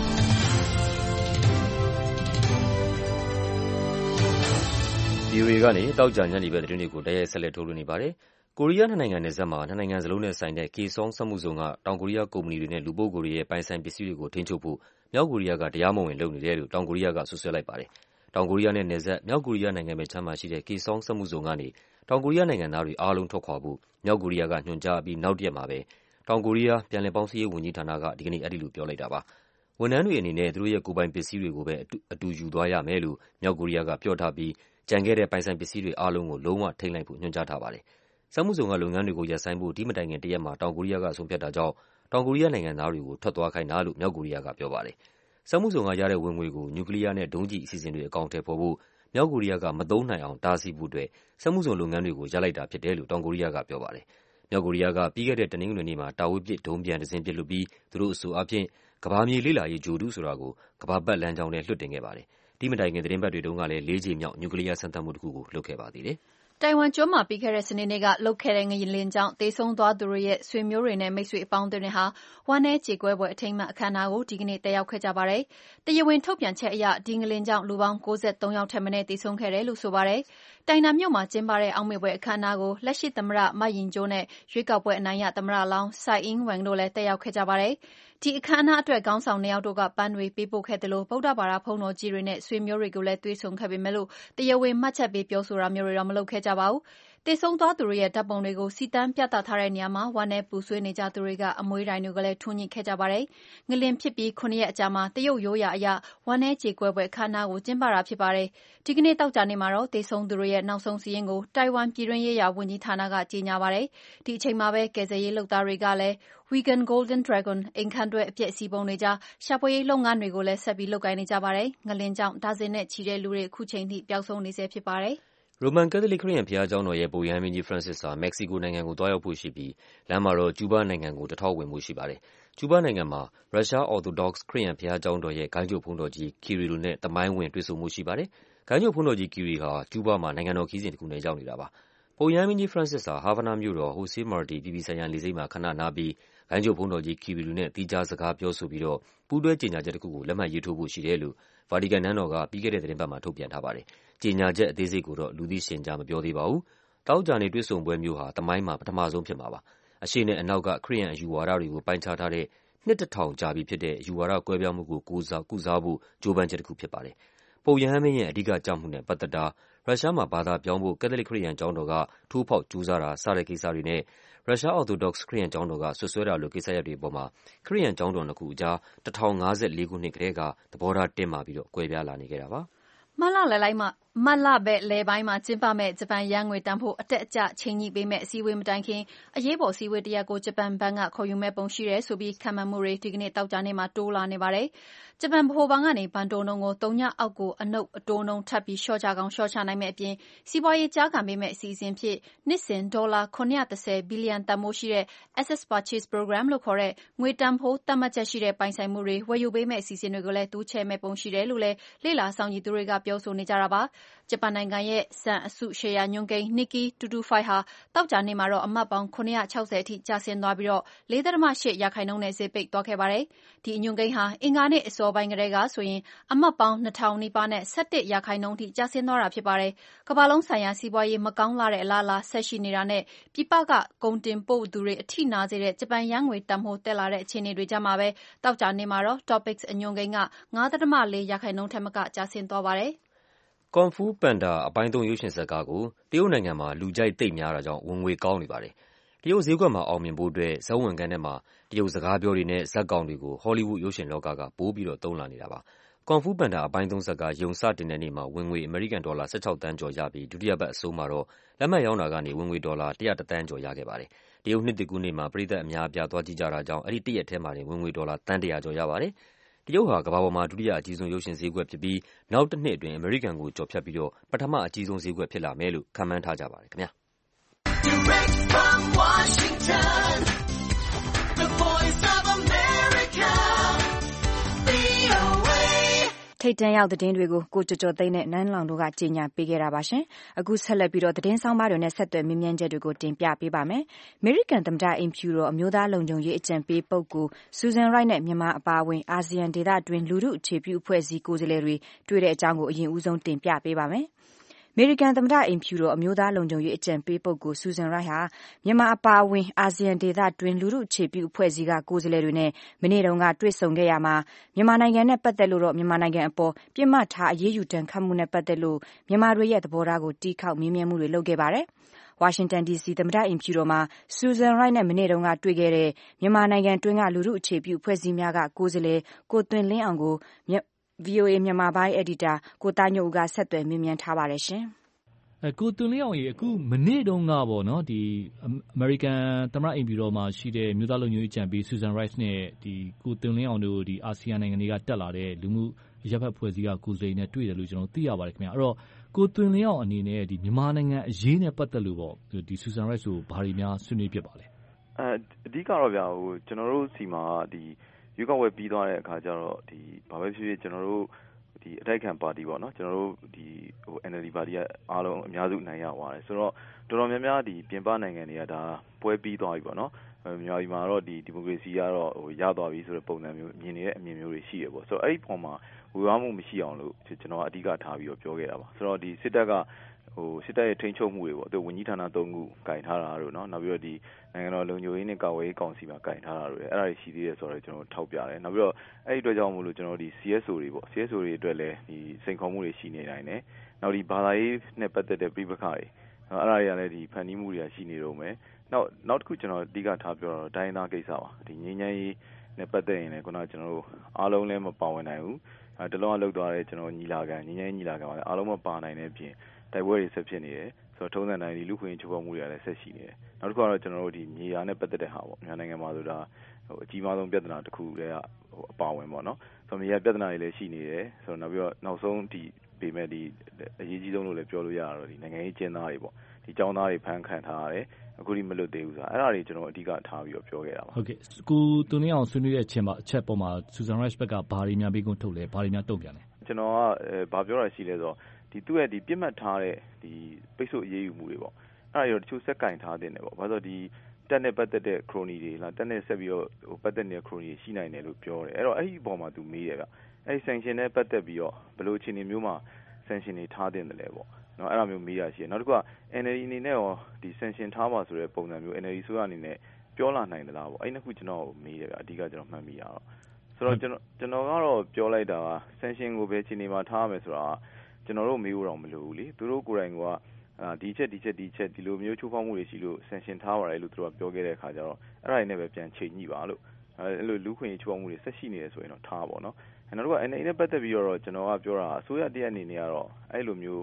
VOA ကနေတောက်ကြညနေဘက်သတင်းတွေကိုတိုက်ရိုက်ဆက်လက်ထုတ်လွှင့်နေပါတယ်။ကိုရီးယားနိုင်ငံနယ်စပ်မှာနိုင်ငံစလုံးနဲ့ဆိုင်တဲ့ Kaesong စက်မှုဇုံကတောင်ကိုရီးယားကုမ္ပဏီတွေနဲ့လူပုဂ္ဂိုလ်တွေရဲ့ပိုင်ဆိုင်ပစ္စည်းတွေကိုထိန်းချုပ်ဖို့မြောက်ကိုရီးယားကတရားမဝင်လုပ်နေတယ်လို့တောင်ကိုရီးယားကစွပ်စွဲလိုက်ပါတယ်။တောင်ကိုရီးယားနဲ့နယ်စပ်မြောက်ကိုရီးယားနိုင်ငံဘက်ခြမ်းမှာရှိတဲ့ Kaesong စက်မှုဇုံကနေတောင်ကိုရီးယားနိုင်ငံသားတွေအားလုံးထွက်ခွာဖို့မြောက်ကိုရီးယားကညွှန်ကြားအပြီးနောက်တရက်မှာပဲတောင်ကိုရီးယားပြန်လည်ပေါင်းစည်းရေးဝန်ကြီးဌာနကဒီကနေ့အဲဒီလိုပြောလိုက်တာပါ။ဝန်ထမ်းတွေအနေနဲ့သူတို့ရဲ့ကိုယ်ပိုင်ပစ္စည်းတွေကိုပဲအတူယူသွားရမယ်လို့မြောက်ကိုရီးယားကပြောထားပြီးကျန်ခဲ့တဲ့ပိုင်ဆိုင်ပစ္စည်းတွေအားလုံးကိုလုံးဝထိန်းလိုက်ဖို့ညွှန်ကြားထားပါတယ်။စက်မှုဇုံကလုပ်ငန်းတွေကိုရပ်ဆိုင်းဖို့ဒီမတိုင်ခင်တရက်မှာတောင်ကိုရီးယားကဆုံးဖြတ်တာကြောင့်တောင်ကိုရီးယားနိုင်ငံသားတွေကိုထွက်သွားခိုင်းတာလို့မြောက်ကိုရီးယားကပြောပါတယ်။စက်မှုဇုံကရတဲ့ဝင်ငွေကိုနျူကလ িয়ার နဲ့ဒုံးကျည်အစီအစဉ်တွေအကောင်အထည်ဖော်ဖို့မြောက်ကိုရီးယားကမသုံးနိုင်အောင်တားဆီးဖို့အတွက်စက်မှုဇုံလုပ်ငန်းတွေကိုရပ်လိုက်တာဖြစ်တယ်လို့တောင်ကိုရီးယားကပြောပါတယ်။မြောက်ကိုရီးယားကပြီးခဲ့တဲ့တနင်္ဂနွေနေ့မှာတာဝေးပစ်ဒုံးပျံတစင်းပစ်လွှတ်ပြီးသူတို့အဆိုအားဖြင့်ကမ္ဘာမြေလေ့လာရေးဂြိုဟ်တုဆိုတာကိုကမ္ဘာပတ်လမ်းကြောင်းနဲ့လွှတ်တင်ခဲ့ပါတယ်။ဒီမတိုင်ခင်သတင်းပတ်တွေတုန်းကလည်း4 ကြိမ်မြောက်နျူကလ িয়ার စမ်းသပ်မှုတစ်ခုကိုလုပ်ခဲ့ပါသေးတယ်။တိုင်ဝမ်ကျွန်းမှာပြီးခဲ့တဲ့စနေနေ့ကလှုပ်ခဲ့တဲ့ငလျင်ကြောင့်သေဆုံးသွားသူတွေရဲ့ဆွေမျိုးတွေနဲ့မိတ်ဆွေအပေါင်းအသင်းတွေဟာဝမ်းနည်းကြေကွဲပွဲအထိမ်းအမှတ်အခမ်းအနားကိုဒီကနေ့တက်ရောက်ခဲ့ကြပါတယ်။တရားဝင်ထုတ်ပြန်ချက်အရဒီငလျင်ကြောင့်လူပေါင်း93ယောက်ထက်မနည်းသေဆုံးခဲ့တယ်လို့ဆိုပါတယ်။တိုင်နမ်မြို့မှာကျင်းပတဲ့အောက်မေ့ပွဲအခမ်းအနားကိုလက်ရှိသမ္မတမယင်ကျိုးနဲ့ရွေးကောက်ပွဲအနိုင်ရသမ္မတလောင်းဆိုင်အင်းဝမ်တို့လည်းတက်ရောက်ခဲ့ကြပါတယ်။ဒီအခမ်းအနားအတွက်ခေါင်းဆောင်2ယောက်တို့ကပန်းတွေပေးပို့ခဲ့သလိုဗုဒ္ဓဘာသာဘုန်းတော်ကြီးတွေနဲ့ဆွေမျိုးတွေကိုလည်းတွေ့ဆုံခဲ့ပေမဲ့တရားဝင်မှတ်ချက်ပေးပြောဆိုတာမျိုးတွေတော့မလုပ်ခဲ့ကြပါဘူး။သေဆုံးသွားသူတွေရဲ့ဓာတ်ပုံတွေကိုစီတန်းပြသထားတဲ့နေရာမှာဝမ်းနည်းပူဆွေးနေကြသူတွေကအမွှေးတိုင်တွေကိုလည်းထွန်းညှိခဲ့ကြပါတယ်။ငလျင်ဖြစ်ပြီး9 ရက်အကြာမှာတရုတ်ရိုးရာအရဝမ်းနည်းကြေကွဲပွဲအခမ်းအနားကိုကျင်းပတာဖြစ်ပါတယ်။ဒီကနေ့သောကြာနေ့မှာတော့သေဆုံးသူတွေရဲ့နောက်ဆုံးစာရင်းကိုတိုင်ဝမ်ပြည်တွင်းရေးရာဝန်ကြီးဌာနကကြေညာပါတယ်။ဒီအချိန်မှာပဲကယ်ဆယ်ရေးလုပ်သားတွေကလည်း Wegan Golden Dragon အိမ်ခန်းတွဲအပျက်အစီးပုံတွေကြားရှာဖွေရေးလုပ်ငန်းတွေကိုလည်းဆက်ပြီးလုပ်ကိုင်နေကြပါတယ်။ငလျင်ကြောင့်ဒါဇင်နဲ့ချီတဲ့လူတွေအခုချိန်ထိပျောက်ဆုံးနေဆဲဖြစ်ပါတယ်။ရိုမန်ကက်သလစ်ခရစ်ယာန်ဘုရားကျောင်းတော်ရဲ့ပုပ်ရဟန်းမင်းကြီး Francis ဟာမက္ကဆီကိုနိုင်ငံကိုသွားရောက်ဖို့ရှိပြီးလမ်းမှာတော့ကျူးဘားနိုင်ငံကိုတထောက်ဝင်ဖို့ရှိပါတယ်။ကျူးဘားနိုင်ငံမှာရုရှား Orthodox ခရစ်ယာန်ဘုရားကျောင်းတော်ရဲ့ဂိုဏ်းချုပ်ဘုန်းတော်ကြီး Kirill နဲ့သမိုင်းဝင်တွေ့ဆုံဖို့ရှိပါတယ်။ဂိုဏ်းချုပ်ဘုန်းတော်ကြီး Kirill ဟာကျူးဘားမှာနိုင်ငံတော်ခရီးစဉ်တစ်ခုနဲ့ရောက်နေတာပါ။ပုပ်ရဟန်းမင်းကြီး Francis ဟာဟာဗနာမြို့တော် Jose Marti အပြည်ပြည်ဆိုင်ရာလေဆိပ်မှာခဏနားပြီးဂိုဏ်းချုပ်ဘုန်းတော်ကြီး Kirill နဲ့သီးခြားစကားပြောဆိုပြီးပူးတွဲကြေညာချက်တစ်ခုကိုလက်မှတ်ရေးထိုးဖို့ရှိတယ်လို့ဗာတီကန်နန်းတော်ကပြီးခဲ့တဲ့သီတင်းပတ်မှာထုတ်ပြန်ထားပါတယ်။ကြေညာချက်အသေးစိတ်ကိုတော့လူသိရှင်ကြားမပြောသေးပါဘူး။သောကြာနေ့တွေ့ဆုံပွဲမျိုးဟာသမိုင်းမှာပထမဆုံးဖြစ်မှာပါ။အရှေ့နဲ့အနောက်ကခရစ်ယာန်အယူဝါဒတွေကိုပိုင်းခြားထားတဲ့နှစ် 1000 ကြာပြီဖြစ်တဲ့အယူဝါဒကွဲပြားမှုကိုကုစားဖို့ကြိုးပမ်းချက်တစ်ခုဖြစ်ပါတယ်။ပုပ်ရဟန်းမင်းရဲ့အဓိကကျမှုနဲ့ပတ်သက်တာရုရှားမှာဘာသာပြောင်းဖို့ကက်သလစ်ခရစ်ယာန်ကျောင်းတော်ကထိုးဖောက်ကြိုးစားတာစတဲ့ကိစ္စတွေနဲ့ရုရှား Orthodox ခရစ်ယာန်ကျောင်းတော်ကစွပ်စွဲတာလိုကိစ္စရပ်တွေအပေါ်မှာခရစ်ယာန်ကျောင်းတော်နှစ်ခုအကြား1054ခုနှစ်ကတည်းကသဘောထားတင်းမာပြီးကွဲပြားလာနေခဲ့တာပါ။မတ်လလယ်မတ်လဘက်လယ်ပိုင်းမှာကျင်းပမဲ့ဂျပန်ယန်းငွေတန်ဖိုးအတက်အကျချိန်ညှိပေးမဲ့အစည်းအဝေးမတိုင်ခင်အရေးပေါ်အစည်းအဝေးတစ်ရပ်ကိုဂျပန်ဘဏ်ကခေါ်ယူမဲ့ပုံရှိတယ်ဆိုပြီးခန့်မှန်းမှုတွေဒီကနေ့တောက်ကြနေ့မှာတိုးလာနေပါတယ်။ဂျပန်ဗဟိုဘဏ်ကနေဘဏ်တိုးနှုန်းကို3ညအောက်ကိုအနှုတ်အတိုးနှုန်းထပ်ပြီးလျှော့ချကောင်းလျှော့ချနိုင်မဲ့အပြင်စီးပွားရေးကြားခံပေးမဲ့အစီအစဉ်ဖြစ်နှစ်စဉ်ဒေါ်လာ930ဘီလီယံတန်ဖိုးရှိတဲ့ Asset Purchase Program လို့ခေါ်တဲ့ငွေတန်ဖိုးသတ်မှတ်ချက်ရှိတဲ့ပိုင်ဆိုင်မှုတွေဝယ်ယူပေးမဲ့အစီအစဉ်တွေကိုလည်းတိုးချဲ့မဲ့ပုံရှိတယ်လို့လည်းလေ့လာဆောင်ကြည့်သူတွေကပြောဆိုနေကြတာပါ။ဂျပန်နိုင်ငံရဲ့ဆန်အစုရှယ်ယာညွှန်းကိန်း Nikkei 225 ဟာတောက်ကြနေ့မှာတော့အမှတ်ပေါင်း960အထိကျဆင်းသွားပြီးတော့ 4.8% နဲ့ဈေးပိတ်သွားခဲ့ပါတယ်။ဒီအညွှန်းကိန်းဟာအင်္ဂါနေ့အစောပိုင်းကတည်းကဆိုရင်အမှတ်ပေါင်း2000နီးပါးနဲ့17%ထိကျဆင်းသွားတာဖြစ်ပါတယ်။ကမ္ဘာလုံးဆိုင်ရာစီးပွားရေးမကောင်းလာတဲ့အလားအလာဆက်ရှိနေတာနဲ့ပြည်ပကကုန်တင်ပို့သူတွေအထိနာစေတဲ့ဂျပန်ယန်းငွေတန်ဖိုးတက်လာတဲ့အခြေအနေတွေကြားမှာပဲတောက်ကြနေ့မှာတော့ Topix အညွှန်းကိန်းက 9.4% ထက်မကကျဆင်းသွားပါတယ်။ကွန်ဖူးပန်ဒါအပိုင်း3ရုပ်ရှင်ဇာတ်ကားကိုတရုတ်နိုင်ငံမှာလူကြိုက်သိပ်များတာကြောင့်ဝင်ငွေကောင်းနေပါတယ်။တရုတ်ဈေးကွက်မှာအောင်မြင်ဖို့အတွက်ဇာတ်ဝင်ခန်းထဲမှာတရုတ်စကားပြောတွေနဲ့ဇာတ်ကောင်တွေကိုဟောလိဝုဒ်ရုပ်ရှင်လောကကပိုပြီးတော့သုံးလာနေတာပါ။ကွန်ဖူးပန်ဒါအပိုင်း3ဇာတ်ကားယုံစတင်တဲ့နေ့မှာဝင်ငွေအမေရိကန်ဒေါ်လာ16သန်းကျော်ရပြီးဒုတိယပတ်အဆုံးမှာတော့လက်မှတ်ရောင်းတာကနေဝင်ငွေဒေါ်လာ101သန်းကျော်ရခဲ့ပါတယ်။တရုတ်နှစ်သစ်ကူးနေ့မှာပရိသတ်အများအပြားသွားကြည့်ကြတာကြောင့်အဲ့ဒီတစ်ရက်ထဲမှာဝင်ငွေဒေါ်လာသန်း100ကျော်ရပါတယ်။တရုတ်ဟာကမ္ဘာပေါ်မှာဒုတိယအကြီးဆုံးရုပ်ရှင်ဈေးကွက်ဖြစ်ပြီးနောက်တစ်နှစ်အတွင်းအမေရိကန်ကိုကျော်ဖြတ်ပြီးတော့ပထမအကြီးဆုံးဈေးကွက်ဖြစ်လာမယ်လို့ခန့်မှန်းထားကြပါတယ်ခင်ဗျာ။ Direct from Washington, the Voice of America, VOA ထိတ်တန့်ရောက်သတင်းတွေကိုကိုကျော်ကျော်သိန်းနဲ့နန်းလောင်တို့ကကြီးညာပေးခဲ့တာပါရှင်။အခုဆက်လက်ပြီးတော့သတင်းဆောင်ပါတွေနဲ့ဆက်သွယ်မြင်းမြန်းချက်တွေကိုတင်ပြပေးပါမယ်။ American သမ္မတအိမ်ဖြူတော်အမျိုးသားလုံခြုံရေးအကြံပေးပုဂ္ဂိုလ် Susan Rice နဲ့မြန်မာအပါအဝင်အာဆီယံဒေသအတွင်းလူထုအခြေပြုအဖွဲ့အစည်းကိုယ်စားလှယ်တွေတွေ့တဲ့အကြောင်းကိုအရင်ဦးဆုံးတင်ပြပေးပါမယ်။အမေရိကန်သမ္မတအိမ်ဖြူတော်အမျိုးသားလုံခြုံရေးအကြံပေးပုဂ္ဂိုလ် Susan Rice ဟာမြန်မာအပါအဝင်အာဆီယံဒေသတွင်းလူထုအခြေပြုအဖွဲ့အစည်းကကိုယ်စားလှယ်တွေနဲ့မနေ့တုန်းကတွေ့ဆုံခဲ့ရမှာမြန်မာနိုင်ငံနဲ့ပတ်သက်လို့တော့မြန်မာနိုင်ငံအပေါ်ပြစ်မှတ်ထားအရေးယူဒဏ်ခတ်မှုနဲ့ပတ်သက်လို့မြန်မာတွေရဲ့သဘောထားကိုတီးခေါက်မေးမြန်းမှုတွေလုပ်ခဲ့ပါတယ်။ဝါရှင်တန် DC သမ္မတအိမ်ဖြူတော်မှာ Susan Rice နဲ့မနေ့တုန်းကတွေ့ခဲ့တဲ့မြန်မာနိုင်ငံတွင်းကလူထုအခြေပြုအဖွဲ့အစည်းများကကိုယ်စားလှယ်ကိုသွင်လင်းအောင်ကို VOA မြန်မာပိုင်းအယ်ဒီတာကိုသားညွန့်ဦးကဆက်သွယ်မေးမြန်းထားပါတယ်ရှင်။ကိုသွင်လင်းအောင်ရေအခုမနေ့တုန်းကပေါ့နော်ဒီအမေရိကန်သမ္မတအိမ်ဖြူတော်မှာရှိတဲ့မြို့သားလုံခြုံရေးအကြံပေး Susan Rice နဲ့ဒီကိုသွင်လင်းအောင်တို့ဒီအာဆီယံနိုင်ငံတွေကတက်လာတဲ့လူမှုရပ်ဖက်ဖွဲ့စည်းကကိုယ်စားလှယ်နဲ့တွေ့တယ်လို့ကျွန်တော်သိရပါတယ်ခင်ဗျာအဲ့တော့ကိုသွင်လင်းအောင်အနေနဲ့ဒီမြန်မာနိုင်ငံအရေးနဲ့ပတ်သက်လို့ပေါ့ဒီ Susan Rice ကိုဘာတွေများဆွေးနွေးဖြစ်ပါလဲအဓိကတော့ဗျာဟိုကျွန်တော်တို့စီမှာဒီရွေးကောက်ပွဲပြီးသွားတဲ့အခါကျတော့ဒီဘာပဲဖြစ်ဖြစ်ကျွန်တော်တို့ဒီအတိုက်ခံပါတီပေါ့နော်ကျွန်တော်တို့ဒီဟို NLD ပါတီကအားလုံးအများစုနိုင်ရသွားတယ်ဆိုတော့တော်တော်များများဒီပြင်ပနိုင်ငံတွေကဒါပွဲပြီးသွားပြီပေါ့နော်မြန်မာပြည်မှာတော့ဒီမိုကရေစီကတော့ဟိုရသွားပြီဆိုတဲ့ပုံစံမျိုးမြင်နေတဲ့အမြင်မျိုးတွေရှိရပေါ့ဆိုတော့အဲ့ဒီပုံမှာဝေဝါးမှုမရှိအောင်လို့ကျွန်တော်အဓိကထားပြီးတော့ပြောခဲ့တာပါဆိုတော့ဒီစစ်တပ်ကဟိုစစ်တပ်ရဲ့ထိန်းချုပ်မှုတွေပေါ့သူဝန်ကြီးဌာန3ခုကင်ထားတာတို့နော်နောက်ပြီးတော့ဒီနိုင်ငံတော်လုံခြုံရေးနဲ့ကာကွယ်ရေးကောင်စီမှာကင်ထားတာတို့အဲ့ဒါတွေရှိသေးတယ်ဆိုတော့ကျွန်တော်ထောက်ပြတယ်နောက်ပြီးတော့အဲ့ဒီအတွက်ကြောင့်မို့လို့ကျွန်တော်ဒီ CSO တွေပေါ့ CSO တွေအတွက်လည်းဒီစိန်ခေါ်မှုတွေရှိနေနိုင်တယ်နောက်ဒီဘာသာရေးနဲ့ပတ်သက်တဲ့ပြိပခါတွေအဲ့ဒါတွေကလည်းဒီဖန်တီးမှုတွေရှိနေတော့မယ်နောက်တစ်ခုကျွန်တော်အဓိကထားပြောတော့တိုင်းသားကိစ္စပါဒီငြိမ်းချမ်းရေးနဲ့ပတ်သက်ရင်လည်းခုနကကျွန်တော်တို့အားလုံးလည်းမပါဝင်နိုင်ဘူးတလုံးအလုပ်သွားတဲ့ကျွန်တော်ညီလာခံငြိမ်းချမ်းရေးညီလာခံပါအားလုံးမပါနိုင်တဲ့အပြင်တိုက်ပွဲတွေဆက်ဖြစ်နေတယ်ဆိုတော့ထုံးစံတိုင်းဒီလူခွင့်ချိုးဖောက်မှုတွေလည်းဆက်ရှိနေတယ်နောက်တစ်ခုကတော့ကျွန်တော်တို့ဒီမြေယာနဲ့ပတ်သက်တဲ့ဟာပေါ့မြန်မာနိုင်ငံမှာဆိုတာဟိုအကြီးမားဆုံးပြဿနာတစ်ခုတည်းကဟိုအပါဝင်ပေါ့နော်ဆိုတော့မြေယာပြဿနာတွေလည်းရှိနေတယ်ဆိုတော့နောက်ပြီးတော့နောက်ဆုံးဒီပေမဲ့ဒီအရေးကြီးဆုံးလို့လည်းပြောလို့ရတာတော့ဒီနိုင်ငံရေးကျင်းသားတွေပေါ့ဒီចောင်းသားတွေဖမ်းခံထားရတယ်အခုထိမလွတ်သေးဘူးဆိုတာအဲ့ဒါတွေကျွန်တော်အဓိကထားပြီးတော့ပြောခဲ့တာပါဟုတ်ကဲ့ကိုသွင်လင်းအောင်ဆွေးနွေးတဲ့အချက်ပေါ်မှာ Susan Rice ဘက်ကဘာတွေများပေးခွင့်ထုတ်လဲဘာတွေများတုံ့ပြန်လဲကျွန်တော်ကဘာပြောတာရှိလဲဆိုတော့ဒီသူ့ရဲ့ဒီပြစ်မှတ်ထားတဲ့ဒီပိတ်ဆို့အရေးယူမှုတွေပေါ့အဲ့ဒါတွေတော့တချို့စက်ကင်ထားတဲ့နေပေါ့ဘာလို့ဒီတက်နဲ့ပတ်သက်တဲ့ crony တွေလားတက်နဲ့ဆက်ပြီးတော့ဟိုပတ်သက်နေတဲ့ crony ရှိနိုင်တယ်လို့ပြောတယ်အဲ့တော့အဲ့ဒီအပေါ်မှာသူမေးတယ်ဗျအဲ့ဒီ sanction နဲ့ပတ်သက်ပြီးတော့ဘယ်လိုအခြေအနေမျိုးမှာ sanction တွေထားတင်တယ်လဲပေါ့နော်အဲ့လိုမျိုးမေးရရှိတယ်နောက်တစ်ခုက NLD အနေနဲ့ရောဒီ sanction ထားပါဆိုတဲ့ပုံစံမျိုး NLD ဆိုရအနေနဲ့ပြောလာနိုင်သလားပေါ့အဲ့နှစ်ခုကျွန်တော်မေးတယ်ဗျအဓိကကျွန်တော်မှတ်မိရတော့ဆိုတော့ကျွန်တော်ကတော့ပြောလိုက်တာက sanction ကိုပဲအခြေအနေမှာထားရမယ်ဆိုတာကျွန်တော်တို့မေးဖို့တော့မလိုဘူးလေသူတို့ကိုယ်တိုင်ကဒီချက်ဒီလိုမျိုးချိုးဖောက်မှုတွေရှိလို့ sanction ထားပါတယ်လို့သူတို့ကပြောခဲ့တဲ့အခါကျတော့အဲ့ဒါတွေနဲ့ပဲပြန်ချိန်ညှိပါလို့အဲ့လိုလူခွင့်ရေးချိုးဖောက်မှုတွေဆက်ရှိနေတယ်ဆိုရင်တော့ထားပါတော့နော်နောက်တစ်ခုက NLD နဲ့ပတ်သက်ပြီးတော့ကျွန်တော်ကပြောတာအစိုးရတရက်အနေနဲ့ကတော့အဲ့လိုမျိုး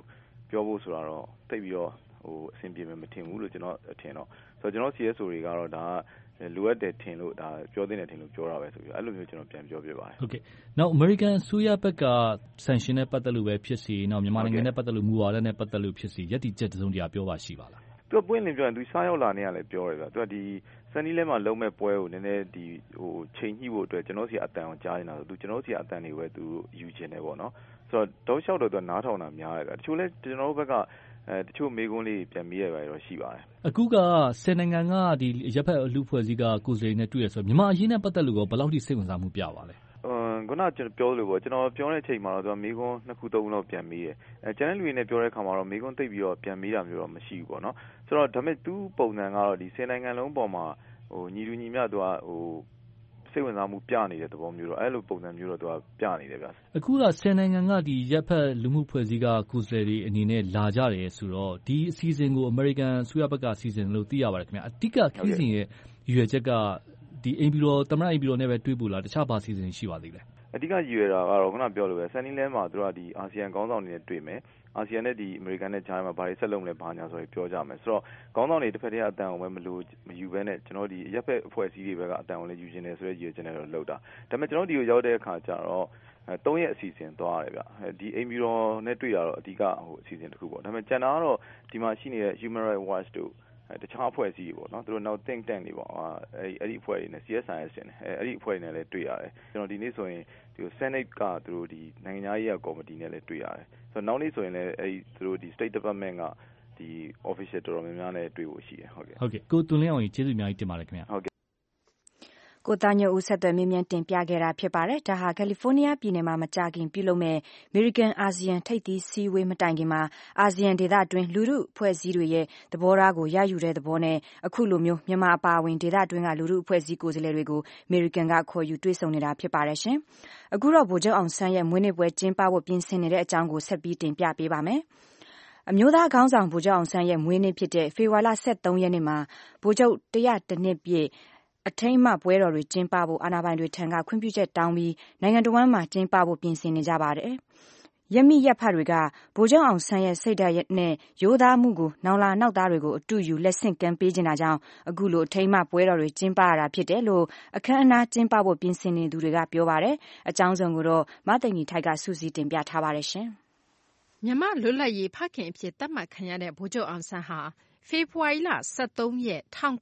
ပြောဖို့ဆိုတာတော့သိပြီးတော့အဆင်ပြေမယ်မထင်ဘူးလို့ကျွန်တော်ထင်တော့ဆိုတော့ကျွန်တော် CSO တွေကတော့ဒါလိုအပ်တယ်ထင်လို့ဒါပြောသင့်တယ်ထင်လို့ပြောတာပဲဆိုပြီးအဲ့လိုမျိုးကျွန်တော်ပြန်ပြောပြပါတယ်ဟုတ်ကဲ့နောက် American အစိုးရဘက်က sanction နဲ့ပတ်သက်လို့ပဲဖြစ်စီနောက်မြန်မာနိုင်ငံနဲ့ပတ်သက်လို့မူဝါဒနဲ့ပတ်သက်လို့ဖြစ်စီယက်တီချက်တစုံတရာပြောပါရှိပါလားသူပွင့်လင်းပြောရင်သူစားရောက်လာနေရလဲပြောတယ်ဗျသူကဒီစန်နီလဲမှာလုံးမဲ့ပွဲကိုနည်းနည်းဒီချိန်ညှိဖို့အတွက်ကျွန်တော်စီအတန်ကိုကြားနေတာဆိုသူကျွန်တော်စီအတန်တွေပဲသူယူချင်တယ်ပေါ့နော်ဆိုတော့တောက်လျှောက်တော့သူနားထောင်တာများတယ်ဗျတချို့လဲကျွန်တော်တို့ဘက်ကတချို့မေးခွန်းလေးပြန်မေးရပါတော့ရှိပါတယ်အခုက10နိုင်ငံကဒီရပ်ဖက်လူဖွဲ့စည်းကကိုယ်စားလှယ်နဲ့တွေ့ရဆိုမြန်မာအရေးနဲ့ပတ်သက်လို့ဘယ်လောက်ထိစိတ်ဝင်စားမှုပြပါလဲခုနကျွန်တော်ပြောလို့ပေါ့ကျွန်တော်ပြောတဲ့အချိန်မှာတော့သူကမေးခွန်း2ခု3ခုလောက်ပြန်မေးတယ်ကျန်တဲ့လူတွေနဲ့ပြောတဲ့အခါမှာတော့မေးခွန်းသိပ်ပြီးတော့ပြန်မေးတာမျိုးတော့မရှိဘူးပေါ့နော်ဆိုတော့ဒါပေမဲ့သူ့ပုံစံကတော့ဒီ10နိုင်ငံလုံးပေါ်မှာညီလူညီမျှသူကစိတ်ဝင်စားမှုပြနေတဲ့သဘောမျိုးတော့အဲ့လိုပုံစံမျိုးတော့သူကပြနေတယ်ဗျအခုက10နိုင်ငံကဒီရပ်ဖက်လူမှုဖွဲ့စည်းကကိုယ်စားလှယ်တွေအနေနဲ့လာကြတယ်ဆိုတော့ဒီအစီအစဉ်ကို American အစိုးရဘက်ကစီစဉ်လို့သိရပါတယ်ခင်ဗျအဓိကခရီးစဉ်ရဲ့ရည်ရွယ်ချက်ကဒီအိမ်ပြည်တော်သမ္မတအိမ်ပြည်တော်နဲ့ပဲတွေ့ဖို့လားတခြားဘာစီစဉ်ရှိပါသေးလဲအဓိကရည်ရွယ်တာကတော့ခုနပြောလို့ပဲဆန်နီလန်းမှာသူကဒီအာဆီယံခေါင်းဆောင်တွေနဲ့တွေ့မယ်အာဆီယံနဲ့ဒီအမေရိကန်နဲ့ဂျာမှာဘာတွေဆက်လုပ်မလဲဘာညာဆိုပြီးပြောကြမယ်ဆိုတော့ခေါင်းဆောင်တွေတစ်ဖက်တည်းအတန်အောင်ပဲမယူဘဲနဲ့ကျွန်တော်ဒီရပ်ဖက်အဖွဲ့အစည်းတွေဘက်ကအတန်အောင်လည်းယူခြင်းတယ်ဆိုတဲ့ရည်ရွယ်ချက်နဲ့တော့လုပ်တာဒါပေမဲ့ကျွန်တော်ဒီကိုရောက်တဲ့အခါကျတော့3ရက်အစီအစဉ်သွားရတယ်ဗျဒီအိမ်ပြည်တော်နဲ့တွေ့ရတော့အဓိကအစီအစဉ်တစ်ခုပေါ့ဒါပေမဲ့ကျန်တာကတော့ဒီမှာရှိနေတဲ့ Human Rights Watch တို့တခြားအဖွဲ့အစည်းတွေပေါ့နော်သူတို့နောက် think tank တွေပေါ့အဲ့ဒီအဖွဲ့တွေနဲ့ CSIS နဲ့အဲ့ဒီအဖွဲ့တွေနဲ့လည်းတွေ့ရတယ်ကျွန်တော်ဒီနေ့ဆိုရင်ဒီ Senate ကသူတို့ဒီနိုင်ငံသားရေးကော်မတီနဲ့လည်းတွေ့ရတယ်ဆိုတော့နောက်နေ့ဆိုရင်လည်းအဲ့ဒီသူတို့ဒီ State Department ကဒီ official တော်တော်များများနဲ့တွေ့ဖို့ရှိတယ်ဟုတ်ကဲ့ကိုသွန်လင်းအောင်ကြီးကျေးဇူးအများကြီးတင်ပါတယ်ခင်ဗျဟုတ်ကဲ့ကိုသားညိုဦးဆက်သွယ်မြင်းမြန်းတင်ပြခဲ့တာဖြစ်ပါတယ်။ဒါဟာကယ်လီဖိုးနီးယားပြည်နယ်မှာမကြာခင်ပြုလုပ်မဲ့အမေရိကန်အာဆီယံထိပ်သီးစည်းဝေးမတိုင်ခင်မှာအာဆီယံဒေသတွင်းလူထုအဖွဲ့အစည်းတွေရဲ့သဘောထားကိုရယူတဲ့သဘောနဲ့အခုလိုမျိုးမြန်မာအပါအဝင်ဒေသတွင်းကလူထုအဖွဲ့အစည်းကိုယ်စားလှယ်တွေကိုအမေရိကန်ကခေါ်ယူတွေ့ဆုံနေတာဖြစ်ပါတယ်ရှင်။အခုတော့ဗိုလ်ချုပ်အောင်ဆန်းရဲ့မွေးနေ့ပွဲကျင်းပဖို့ပြင်ဆင်နေတဲ့အကြောင်းကိုဆက်ပြီးတင်ပြပေးပါမယ်။အမျိုးသားခေါင်းဆောင်ဗိုလ်ချုပ်အောင်ဆန်းရဲ့မွေးနေ့ဖြစ်တဲ့ဖေဖော်ဝါရီလ23ရက်နေ့မှာဗိုလ်ချုပ်100နှစ်ပြည့်အထိမ်းအမှတ်ပွဲတော်တွေကျင်းပဖို့အာဏာပိုင်တွေထံကခွင့်ပြုချက်တောင်းပြီးနိုင်ငံတော်ဝန်မှာကျင်းပဖို့ပြင်ဆင်နေကြပါတယ်။ရမိရက်ဖတ်တွေကဗိုလ်ချုပ်အောင်ဆန်းရဲ့စိတ်ဓာတ်နဲ့ရိုးသားမှုကိုနောက်လာနောက်သားတွေကိုအတူယူလက်ဆင့်ကမ်းပေးနေတာကြောင့်အခုလိုအထိမ်းအမှတ်ပွဲတော်တွေကျင်းပရတာဖြစ်တယ်လို့အခမ်းအနားကျင်းပဖို့ပြင်ဆင်နေသူတွေကပြောပါတယ်။အကြောင်းစုံကိုတော့မသိင်္ဂီထိုက်ကစူးစီးတင်ပြထားပါတယ်ရှင်။မြန်မာလွတ်လပ်ရေးဖခင်အဖြစ်သတ်မှတ်ခံရတဲ့ဗိုလ်ချုပ်အောင်ဆန်းဟာဖေဖော်ဝါရီလ23ရက်